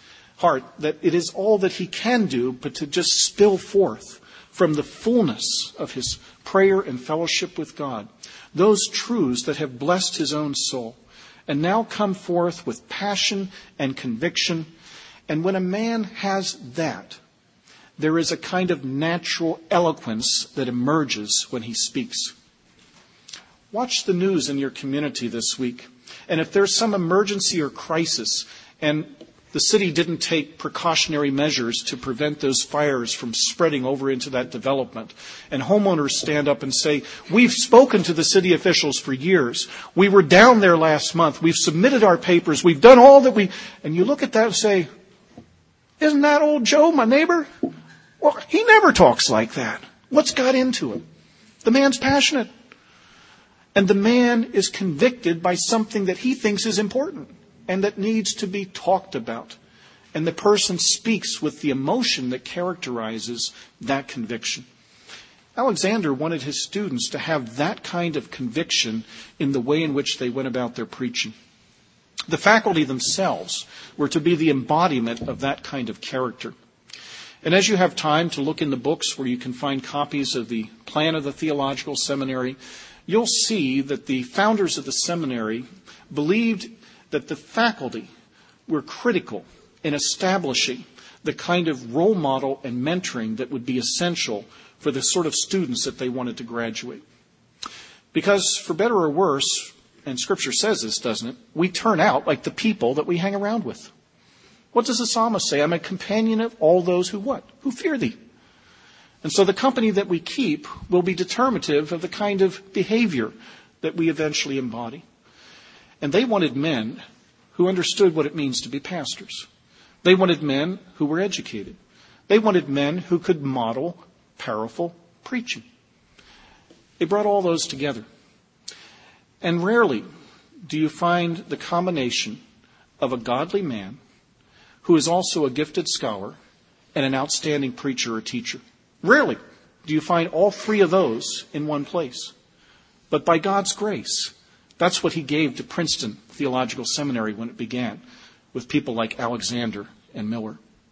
that it is all that he can do but to just spill forth from the fullness of his prayer and fellowship with God those truths that have blessed his own soul and now come forth with passion and conviction. And when a man has that, there is a kind of natural eloquence that emerges when he speaks. Watch the news in your community this week. And if there's some emergency or crisis and the city didn't take precautionary measures to prevent those fires from spreading over into that development, and homeowners stand up and say, we've spoken to the city officials for years. We were down there last month. We've submitted our papers. We've done all that we... And you look at that and say, isn't that old Joe, my neighbor? Well, he never talks like that. What's got into him? The man's passionate. And the man is convicted by something that he thinks is important and that needs to be talked about. And the person speaks with the emotion that characterizes that conviction. Alexander wanted his students to have that kind of conviction in the way in which they went about their preaching. The faculty themselves were to be the embodiment of that kind of character. And as you have time to look in the books where you can find copies of the plan of the theological seminary, you'll see that the founders of the seminary believed that the faculty were critical in establishing the kind of role model and mentoring that would be essential for the sort of students that they wanted to graduate. Because for better or worse, and Scripture says this, doesn't it, we turn out like the people that we hang around with. What does the psalmist say? I'm a companion of all those who what? Who fear thee. And so the company that we keep will be determinative of the kind of behavior that we eventually embody. And they wanted men who understood what it means to be pastors. They wanted men who were educated. They wanted men who could model powerful preaching. They brought all those together. And rarely do you find the combination of a godly man who is also a gifted scholar and an outstanding preacher or teacher. Rarely do you find all three of those in one place. But by God's grace, that's what he gave to Princeton Theological Seminary when it began, with people like Alexander and Miller.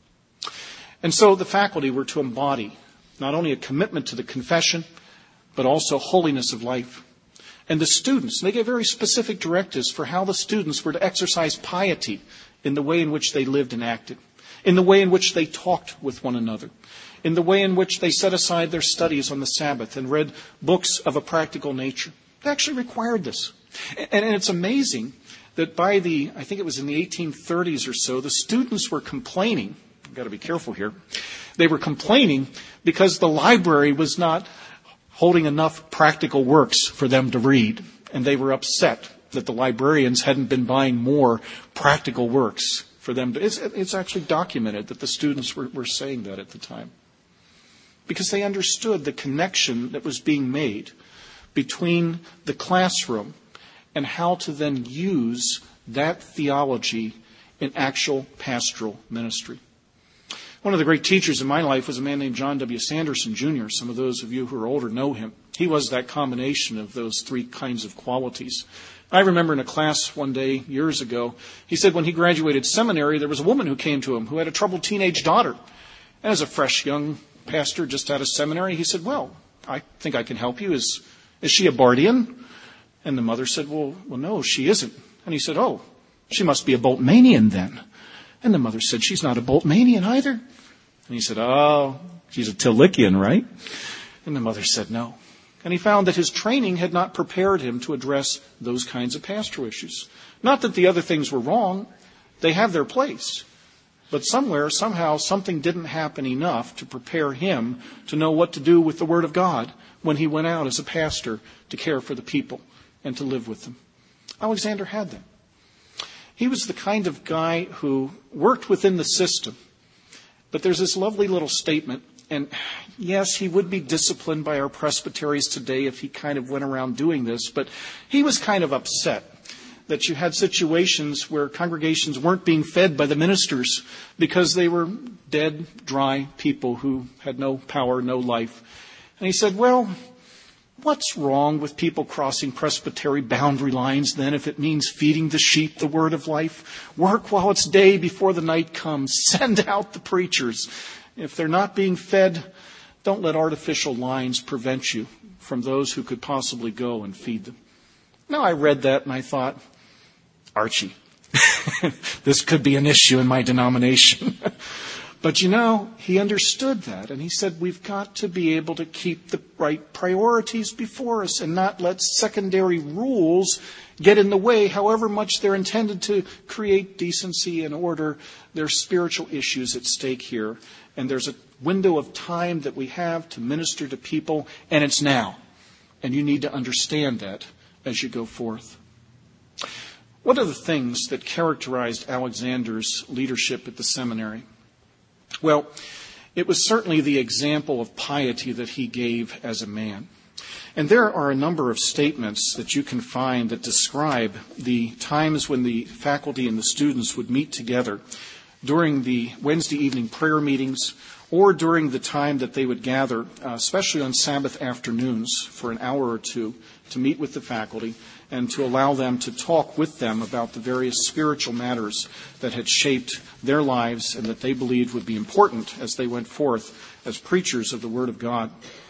And so the faculty were to embody not only a commitment to the confession, but also holiness of life. And the students, they gave very specific directives for how the students were to exercise piety in the way in which they lived and acted, in the way in which they talked with one another, in the way in which they set aside their studies on the Sabbath and read books of a practical nature. They actually required this. And it's amazing that by I think it was in the 1830s or so, the students were complaining. I've got to be careful here. They were complaining because the library was not holding enough practical works for them to read. And they were upset that the librarians hadn't been buying more practical works for them to. It's actually documented that the students were saying that at the time. Because they understood the connection that was being made between the classroom and how to then use that theology in actual pastoral ministry. One of the great teachers in my life was a man named John W. Sanderson, Jr. Some of those of you who are older know him. He was that combination of those three kinds of qualities. I remember in a class one day years ago, he said when he graduated seminary, there was a woman who came to him who had a troubled teenage daughter. And as a fresh young pastor just out of seminary, he said, well, I think I can help you. Is she a Bardian? And the mother said, well, no, she isn't. And he said, oh, she must be a Boltmanian then. And the mother said, she's not a Boltmanian either. And he said, oh, she's a Tillichian, right? And the mother said, no. And he found that his training had not prepared him to address those kinds of pastoral issues. Not that the other things were wrong. They have their place. But somehow, something didn't happen enough to prepare him to know what to do with the Word of God when he went out as a pastor to care for the people and to live with them. Alexander had that. He was the kind of guy who worked within the system. But there's this lovely little statement, and yes, he would be disciplined by our presbyteries today if he kind of went around doing this, but he was kind of upset that you had situations where congregations weren't being fed by the ministers because they were dead, dry people who had no power, no life. And he said, well, what's wrong with people crossing presbytery boundary lines then if it means feeding the sheep the word of life? Work while it's day before the night comes. Send out the preachers. If they're not being fed, don't let artificial lines prevent you from those who could possibly go and feed them. Now I read that and I thought, Archie, this could be an issue in my denomination. But he understood that, and he said we've got to be able to keep the right priorities before us and not let secondary rules get in the way, however much they're intended to create decency and order. There's spiritual issues at stake here, and there's a window of time that we have to minister to people, and it's now. And you need to understand that as you go forth. What are the things that characterized Alexander's leadership at the seminary? Well, it was certainly the example of piety that he gave as a man. And there are a number of statements that you can find that describe the times when the faculty and the students would meet together during the Wednesday evening prayer meetings or during the time that they would gather, especially on Sabbath afternoons for an hour or two, to meet with the faculty and to allow them to talk with them about the various spiritual matters that had shaped their lives and that they believed would be important as they went forth as preachers of the Word of God.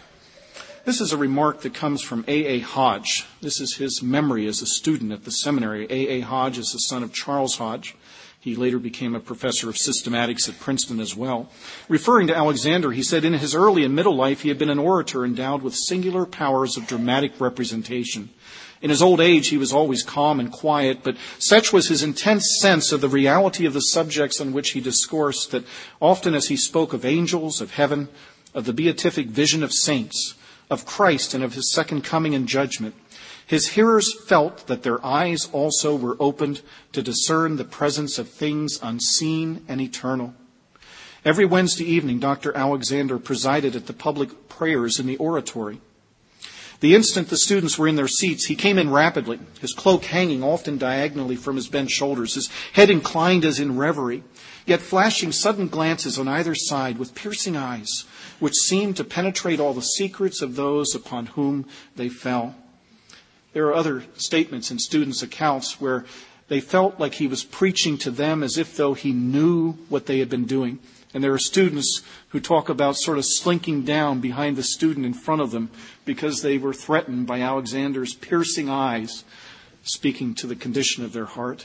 This is a remark that comes from A.A. Hodge. This is his memory as a student at the seminary. A.A. Hodge is the son of Charles Hodge. He later became a professor of systematics at Princeton as well. Referring to Alexander, he said, in his early and middle life, he had been an orator endowed with singular powers of dramatic representation. In his old age, he was always calm and quiet, but such was his intense sense of the reality of the subjects on which he discoursed that often as he spoke of angels, of heaven, of the beatific vision of saints, of Christ and of his second coming and judgment, his hearers felt that their eyes also were opened to discern the presence of things unseen and eternal. Every Wednesday evening, Dr. Alexander presided at the public prayers in the oratory. The instant the students were in their seats, he came in rapidly, his cloak hanging often diagonally from his bent shoulders, his head inclined as in reverie, yet flashing sudden glances on either side with piercing eyes, which seemed to penetrate all the secrets of those upon whom they fell. There are other statements in students' accounts where they felt like he was preaching to them as if though he knew what they had been doing. And there are students who talk about sort of slinking down behind the student in front of them because they were threatened by Alexander's piercing eyes, speaking to the condition of their heart.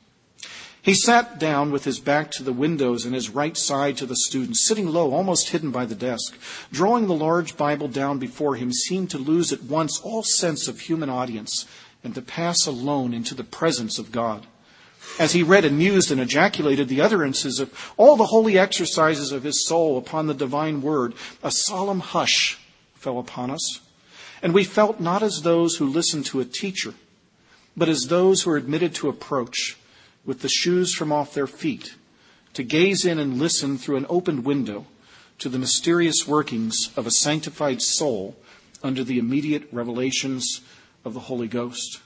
He sat down with his back to the windows and his right side to the students, sitting low, almost hidden by the desk. Drawing the large Bible down before him, seemed to lose at once all sense of human audience and to pass alone into the presence of God. As he read and mused and ejaculated the utterances of all the holy exercises of his soul upon the divine word, a solemn hush fell upon us, and we felt not as those who listen to a teacher, but as those who are admitted to approach with the shoes from off their feet, to gaze in and listen through an opened window to the mysterious workings of a sanctified soul under the immediate revelations of the Holy Ghost.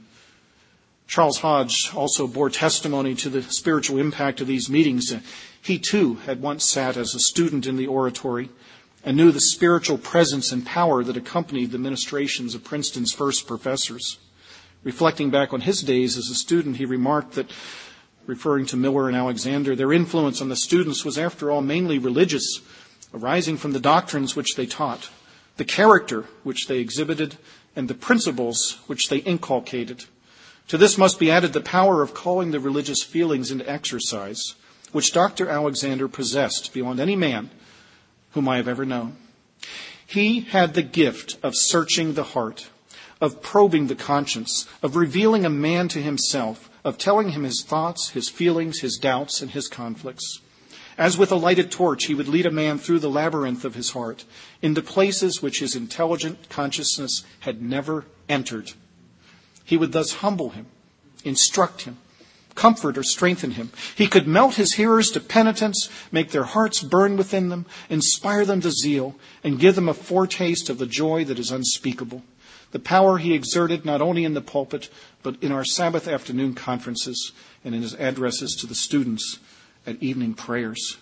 Charles Hodge also bore testimony to the spiritual impact of these meetings. He too had once sat as a student in the oratory and knew the spiritual presence and power that accompanied the ministrations of Princeton's first professors. Reflecting back on his days as a student, he remarked that, referring to Miller and Alexander, their influence on the students was, after all, mainly religious, arising from the doctrines which they taught, the character which they exhibited, and the principles which they inculcated. To this must be added the power of calling the religious feelings into exercise, which Dr. Alexander possessed beyond any man whom I have ever known. He had the gift of searching the heart, of probing the conscience, of revealing a man to himself, of telling him his thoughts, his feelings, his doubts, and his conflicts. As with a lighted torch, he would lead a man through the labyrinth of his heart, into places which his intelligent consciousness had never entered. He would thus humble him, instruct him, comfort or strengthen him. He could melt his hearers to penitence, make their hearts burn within them, inspire them to zeal, and give them a foretaste of the joy that is unspeakable. The power he exerted not only in the pulpit, but in our Sabbath afternoon conferences and in his addresses to the students at evening prayers.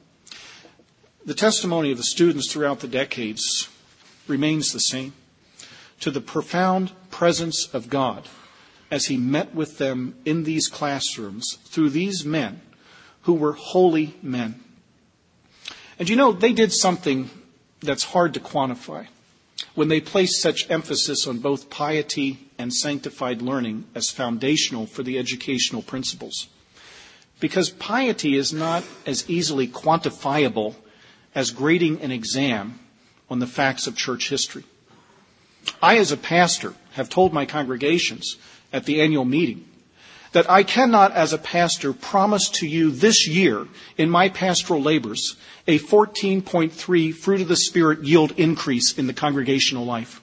The testimony of the students throughout the decades remains the same, to the profound presence of God as he met with them in these classrooms through these men who were holy men. And you know, they did something that's hard to quantify when they placed such emphasis on both piety and sanctified learning as foundational for the educational principles. Because piety is not as easily quantifiable as grading an exam on the facts of church history. I, as a pastor, have told my congregations at the annual meeting that I cannot, as a pastor, promise to you this year in my pastoral labors a 14.3 fruit of the Spirit yield increase in the congregational life.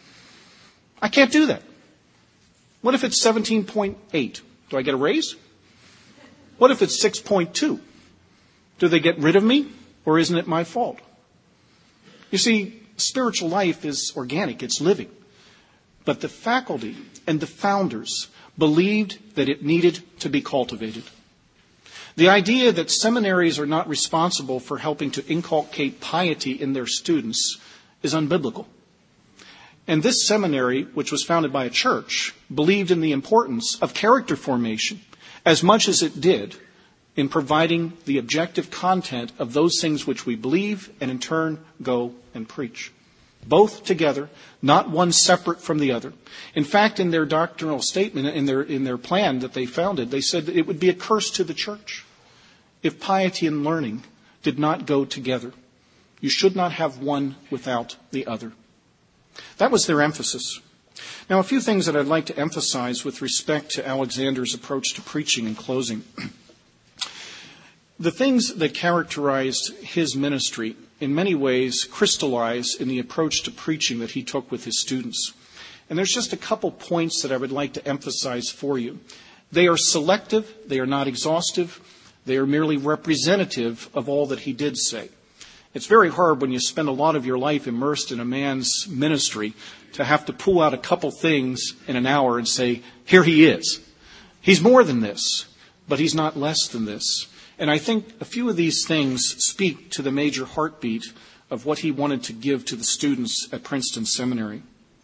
I can't do that. What if it's 17.8? Do I get a raise? What if it's 6.2? Do they get rid of me, or isn't it my fault? You see, spiritual life is organic, it's living. But the faculty and the founders believed that it needed to be cultivated. The idea that seminaries are not responsible for helping to inculcate piety in their students is unbiblical. And this seminary, which was founded by a church, believed in the importance of character formation as much as it did in providing the objective content of those things which we believe and in turn go and preach. Both together, not one separate from the other. In fact, in their doctrinal statement, in their plan that they founded, they said that it would be a curse to the church if piety and learning did not go together. You should not have one without the other. That was their emphasis. Now, a few things that I'd like to emphasize with respect to Alexander's approach to preaching in closing. The things that characterized his ministry in many ways crystallize in the approach to preaching that he took with his students. And there's just a couple points that I would like to emphasize for you. They are selective, they are not exhaustive, they are merely representative of all that he did say. It's very hard when you spend a lot of your life immersed in a man's ministry to have to pull out a couple things in an hour and say, here he is. He's more than this, but he's not less than this. And I think a few of these things speak to the major heartbeat of what he wanted to give to the students at Princeton Seminary.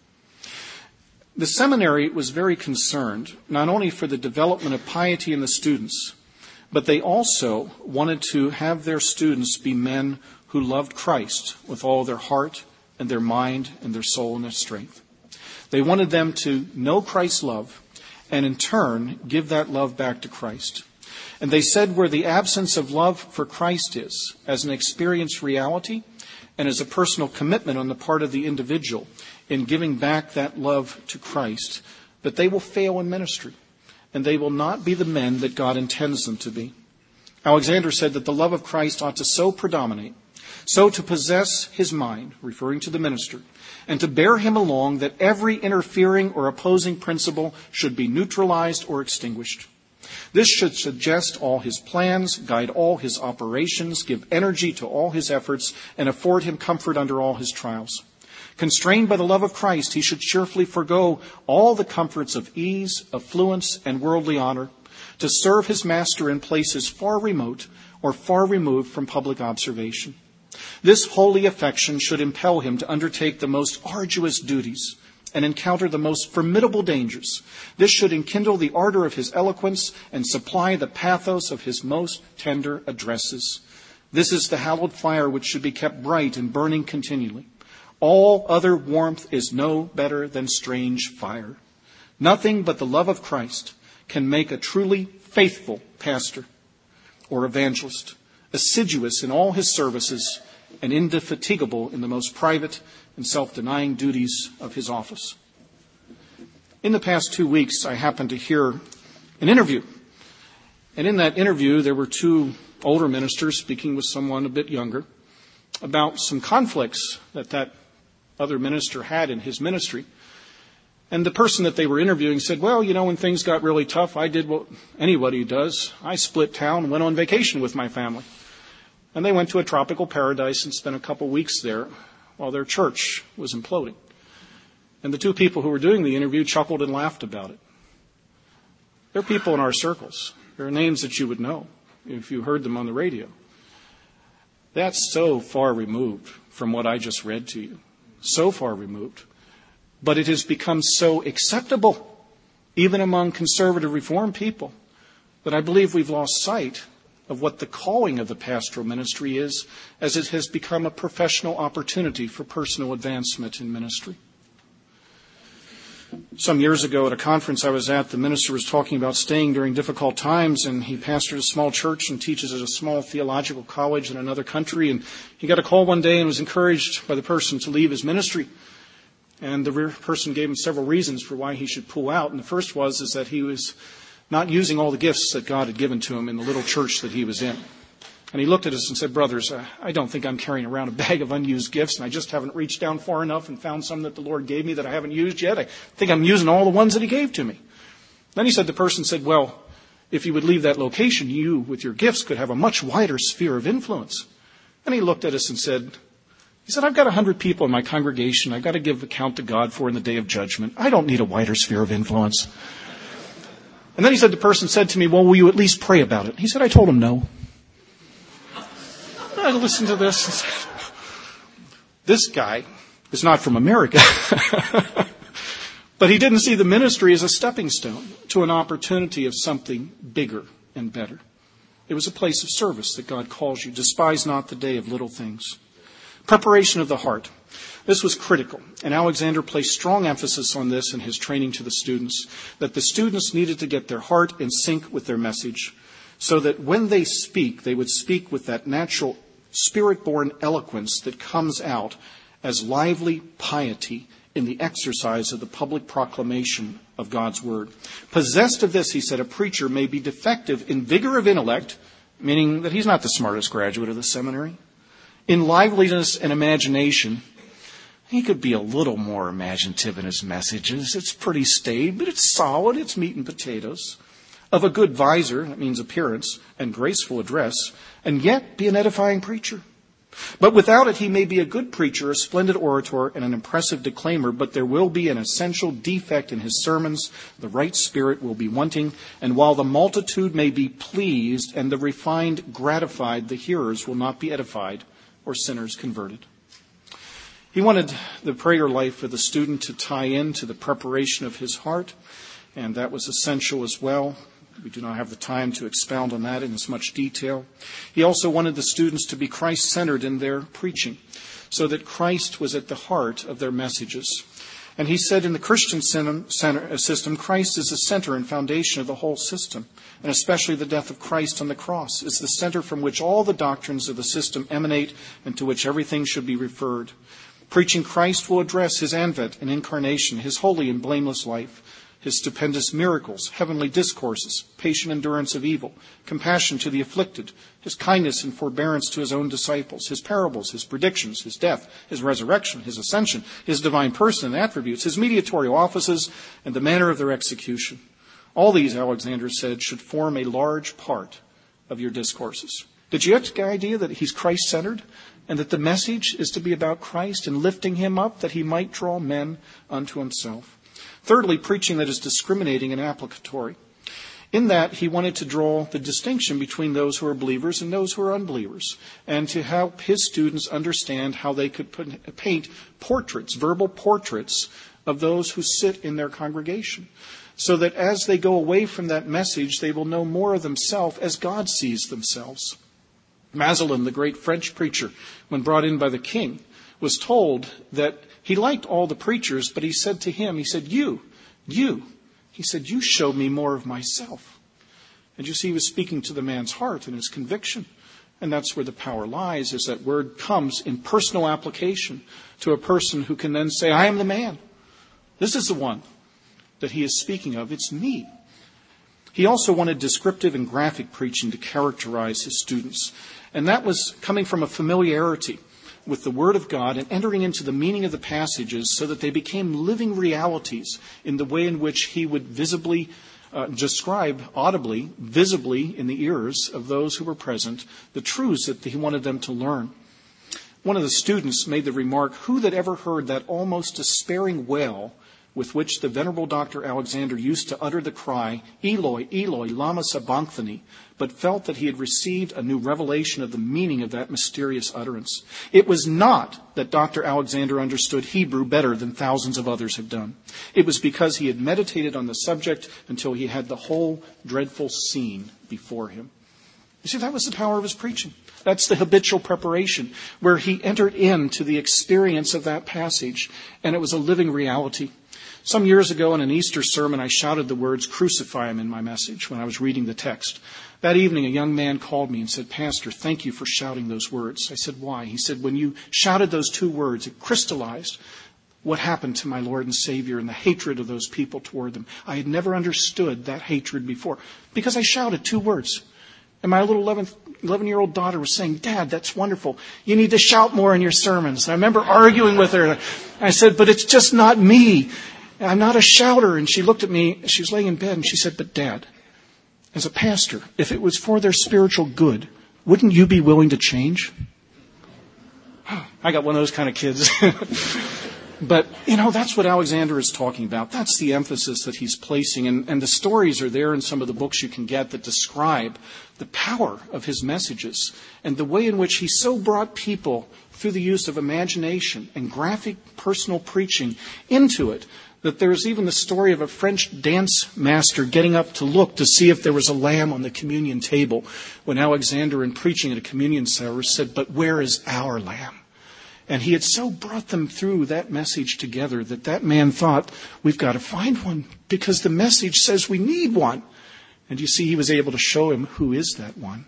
The seminary was very concerned not only for the development of piety in the students, but they also wanted to have their students be men who loved Christ with all their heart and their mind and their soul and their strength. They wanted them to know Christ's love and in turn give that love back to Christ. And they said where the absence of love for Christ is, as an experienced reality and as a personal commitment on the part of the individual in giving back that love to Christ, that they will fail in ministry and they will not be the men that God intends them to be. Alexander said that the love of Christ ought to so predominate, so to possess his mind, referring to the minister, and to bear him along that every interfering or opposing principle should be neutralized or extinguished. This should suggest all his plans, guide all his operations, give energy to all his efforts, and afford him comfort under all his trials. Constrained by the love of Christ, he should cheerfully forego all the comforts of ease, affluence, and worldly honor to serve his master in places far remote or far removed from public observation. This holy affection should impel him to undertake the most arduous duties and encounter the most formidable dangers. This should enkindle the ardor of his eloquence and supply the pathos of his most tender addresses. This is the hallowed fire which should be kept bright and burning continually. All other warmth is no better than strange fire. Nothing but the love of Christ can make a truly faithful pastor or evangelist, assiduous in all his services and indefatigable in the most private and self-denying duties of his office. In the past 2 weeks, I happened to hear an interview. And in that interview, there were two older ministers speaking with someone a bit younger about some conflicts that other minister had in his ministry. And the person that they were interviewing said, well, when things got really tough, I did what anybody does. I split town and went on vacation with my family. And they went to a tropical paradise and spent a couple weeks there while their church was imploding. And the two people who were doing the interview chuckled and laughed about it. They're people in our circles. There are names that you would know if you heard them on the radio. That's so far removed from what I just read to you. So far removed. But it has become so acceptable, even among conservative reform people, that I believe we've lost sight of what the calling of the pastoral ministry is, as it has become a professional opportunity for personal advancement in ministry. Some years ago at a conference I was at, the minister was talking about staying during difficult times, and he pastored a small church and teaches at a small theological college in another country, and he got a call one day and was encouraged by the person to leave his ministry. And the person gave him several reasons for why he should pull out, and the first was that he was not using all the gifts that God had given to him in the little church that he was in. And he looked at us and said, brothers, I don't think I'm carrying around a bag of unused gifts, and I just haven't reached down far enough and found some that the Lord gave me that I haven't used yet. I think I'm using all the ones that he gave to me. Then the person said, well, if you would leave that location, you, with your gifts, could have a much wider sphere of influence. And he looked at us and said, I've got 100 people in my congregation I've got to give account to God for in the day of judgment. I don't need a wider sphere of influence. And then he said, the person said to me, well, will you at least pray about it? He said, I told him no. I listened to this and said, this guy is not from America. But he didn't see the ministry as a stepping stone to an opportunity of something bigger and better. It was a place of service that God calls you. Despise not the day of little things. Preparation of the heart. This was critical, and Alexander placed strong emphasis on this in his training to the students, that the students needed to get their heart in sync with their message, so that when they speak, they would speak with that natural spirit-born eloquence that comes out as lively piety in the exercise of the public proclamation of God's word. Possessed of this, he said, a preacher may be defective in vigor of intellect, meaning that he's not the smartest graduate of the seminary. In liveliness and imagination, he could be a little more imaginative in his messages. It's pretty staid, but it's solid. It's meat and potatoes. Of a good visor, that means appearance, and graceful address, and yet be an edifying preacher. But without it, he may be a good preacher, a splendid orator, and an impressive declaimer, but there will be an essential defect in his sermons. The right spirit will be wanting, and while the multitude may be pleased and the refined gratified, the hearers will not be edified or sinners converted. He wanted the prayer life for the student to tie into the preparation of his heart, and that was essential as well. We do not have the time to expound on that in as much detail. He also wanted the students to be Christ-centered in their preaching, so that Christ was at the heart of their messages. And he said in the Christian system, Christ is the center and foundation of the whole system, and especially the death of Christ on the cross is the center from which all the doctrines of the system emanate and to which everything should be referred. Preaching Christ will address his advent and incarnation, his holy and blameless life, his stupendous miracles, heavenly discourses, patient endurance of evil, compassion to the afflicted, his kindness and forbearance to his own disciples, his parables, his predictions, his death, his resurrection, his ascension, his divine person and attributes, his mediatorial offices, and the manner of their execution. All these, Alexander said, should form a large part of your discourses. Did you get the idea that he's Christ-centered and that the message is to be about Christ and lifting him up that he might draw men unto himself? Thirdly, preaching that is discriminating and applicatory. In that, he wanted to draw the distinction between those who are believers and those who are unbelievers, and to help his students understand how they could paint portraits, verbal portraits, of those who sit in their congregation, so that as they go away from that message, they will know more of themselves as God sees themselves. Mazarin, the great French preacher, when brought in by the king, was told that he liked all the preachers, but he said to him, he said, you, he said, you show me more of myself. And you see, he was speaking to the man's heart and his conviction. And that's where the power lies, is that word comes in personal application to a person who can then say, I am the man. This is the one that he is speaking of. It's me. He also wanted descriptive and graphic preaching to characterize his students. And that was coming from a familiarity with the Word of God and entering into the meaning of the passages so that they became living realities in the way in which he would visibly describe audibly, visibly in the ears of those who were present, the truths that he wanted them to learn. One of the students made the remark, who that ever heard that almost despairing wail with which the venerable Dr. Alexander used to utter the cry, Eloi, Eloi, lama sabachthani, but felt that he had received a new revelation of the meaning of that mysterious utterance. It was not that Dr. Alexander understood Hebrew better than thousands of others have done. It was because he had meditated on the subject until he had the whole dreadful scene before him. You see, that was the power of his preaching. That's the habitual preparation, where he entered into the experience of that passage, and it was a living reality. Some years ago in an Easter sermon, I shouted the words, crucify him, in my message when I was reading the text. That evening, a young man called me and said, Pastor, thank you for shouting those words. I said, why? He said, when you shouted those two words, it crystallized what happened to my Lord and Savior and the hatred of those people toward them. I had never understood that hatred before because I shouted two words. And my little 11-year-old daughter was saying, Dad, that's wonderful. You need to shout more in your sermons. And I remember arguing with her. I said, but it's just not me. I'm not a shouter. And she looked at me. She was laying in bed and she said, but Dad, as a pastor, if it was for their spiritual good, wouldn't you be willing to change? I got one of those kind of kids. But, that's what Alexander is talking about. That's the emphasis that he's placing. And the stories are there in some of the books you can get that describe the power of his messages and the way in which he so brought people through the use of imagination and graphic personal preaching into it, that there's even the story of a French dance master getting up to look to see if there was a lamb on the communion table when Alexander, in preaching at a communion service, said, "But where is our lamb?" And he had so brought them through that message together that man thought, we've got to find one because the message says we need one. And you see, he was able to show him who is that one.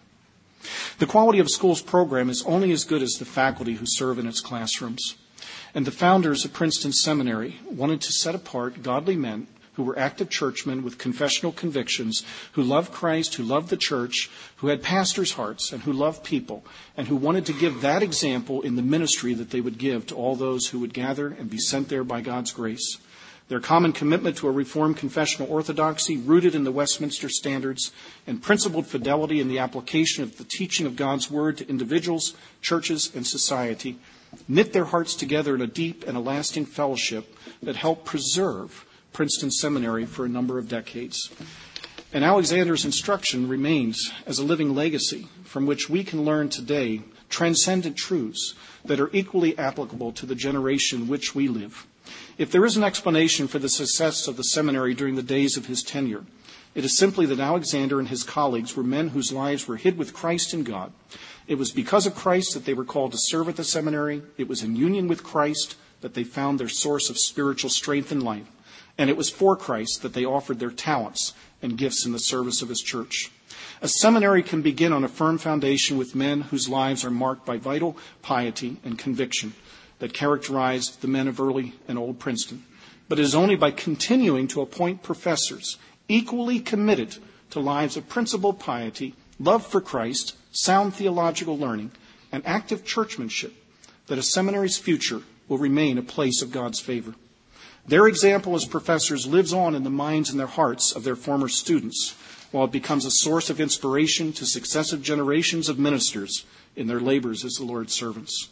The quality of a school's program is only as good as the faculty who serve in its classrooms. And the founders of Princeton Seminary wanted to set apart godly men who were active churchmen with confessional convictions, who loved Christ, who loved the church, who had pastors' hearts, and who loved people, and who wanted to give that example in the ministry that they would give to all those who would gather and be sent there by God's grace. Their common commitment to a Reformed confessional orthodoxy rooted in the Westminster Standards and principled fidelity in the application of the teaching of God's Word to individuals, churches, and society knit their hearts together in a deep and a lasting fellowship that helped preserve Princeton Seminary for a number of decades. And Alexander's instruction remains as a living legacy from which we can learn today transcendent truths that are equally applicable to the generation in which we live. If there is an explanation for the success of the seminary during the days of his tenure, it is simply that Alexander and his colleagues were men whose lives were hid with Christ in God. It was because of Christ that they were called to serve at the seminary. It was in union with Christ that they found their source of spiritual strength and life. And it was for Christ that they offered their talents and gifts in the service of his church. A seminary can begin on a firm foundation with men whose lives are marked by vital piety and conviction that characterized the men of early and old Princeton. But it is only by continuing to appoint professors equally committed to lives of principled piety, love for Christ, sound theological learning, and active churchmanship that a seminary's future will remain a place of God's favor. Their example as professors lives on in the minds and their hearts of their former students, while it becomes a source of inspiration to successive generations of ministers in their labors as the Lord's servants.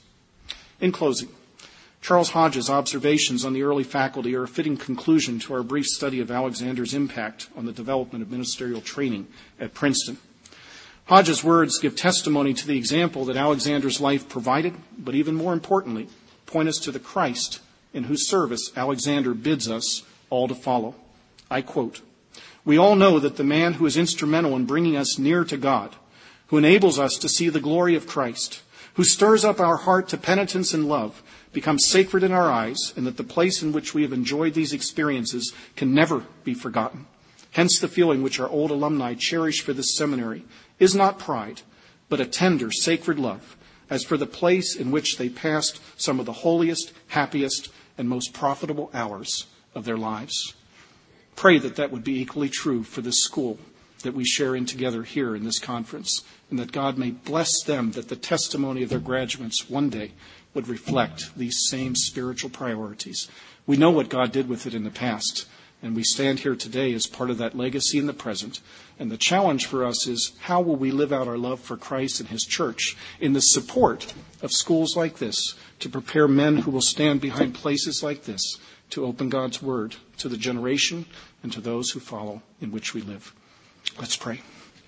In closing, Charles Hodge's observations on the early faculty are a fitting conclusion to our brief study of Alexander's impact on the development of ministerial training at Princeton. Hodge's words give testimony to the example that Alexander's life provided, but even more importantly, point us to the Christ in whose service Alexander bids us all to follow. I quote, "We all know that the man who is instrumental in bringing us near to God, who enables us to see the glory of Christ, who stirs up our heart to penitence and love, becomes sacred in our eyes, and that the place in which we have enjoyed these experiences can never be forgotten. Hence the feeling which our old alumni cherish for this seminary is not pride, but a tender, sacred love, as for the place in which they passed some of the holiest, happiest, and most profitable hours of their lives." Pray that that would be equally true for this school that we share in together here in this conference, and that God may bless them, that the testimony of their graduates one day would reflect these same spiritual priorities. We know what God did with it in the past, and we stand here today as part of that legacy in the present. And the challenge for us is, how will we live out our love for Christ and his church in the support of schools like this, to prepare men who will stand behind places like this to open God's word to the generation and to those who follow in which we live. Let's pray.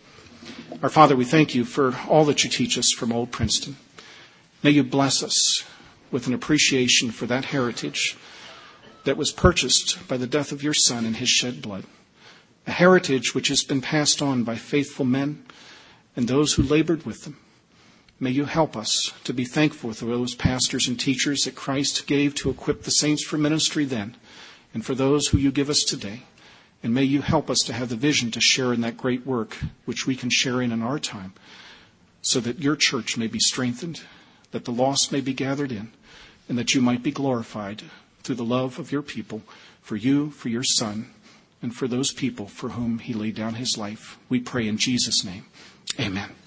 Our Father, we thank you for all that you teach us from old Princeton. May you bless us with an appreciation for that heritage that was purchased by the death of your Son and his shed blood. A heritage which has been passed on by faithful men and those who labored with them. May you help us to be thankful for those pastors and teachers that Christ gave to equip the saints for ministry then, and for those who you give us today. And may you help us to have the vision to share in that great work which we can share in our time, so that your church may be strengthened, that the lost may be gathered in, and that you might be glorified through the love of your people, for you, for your Son, and for those people for whom he laid down his life. We pray in Jesus' name. Amen.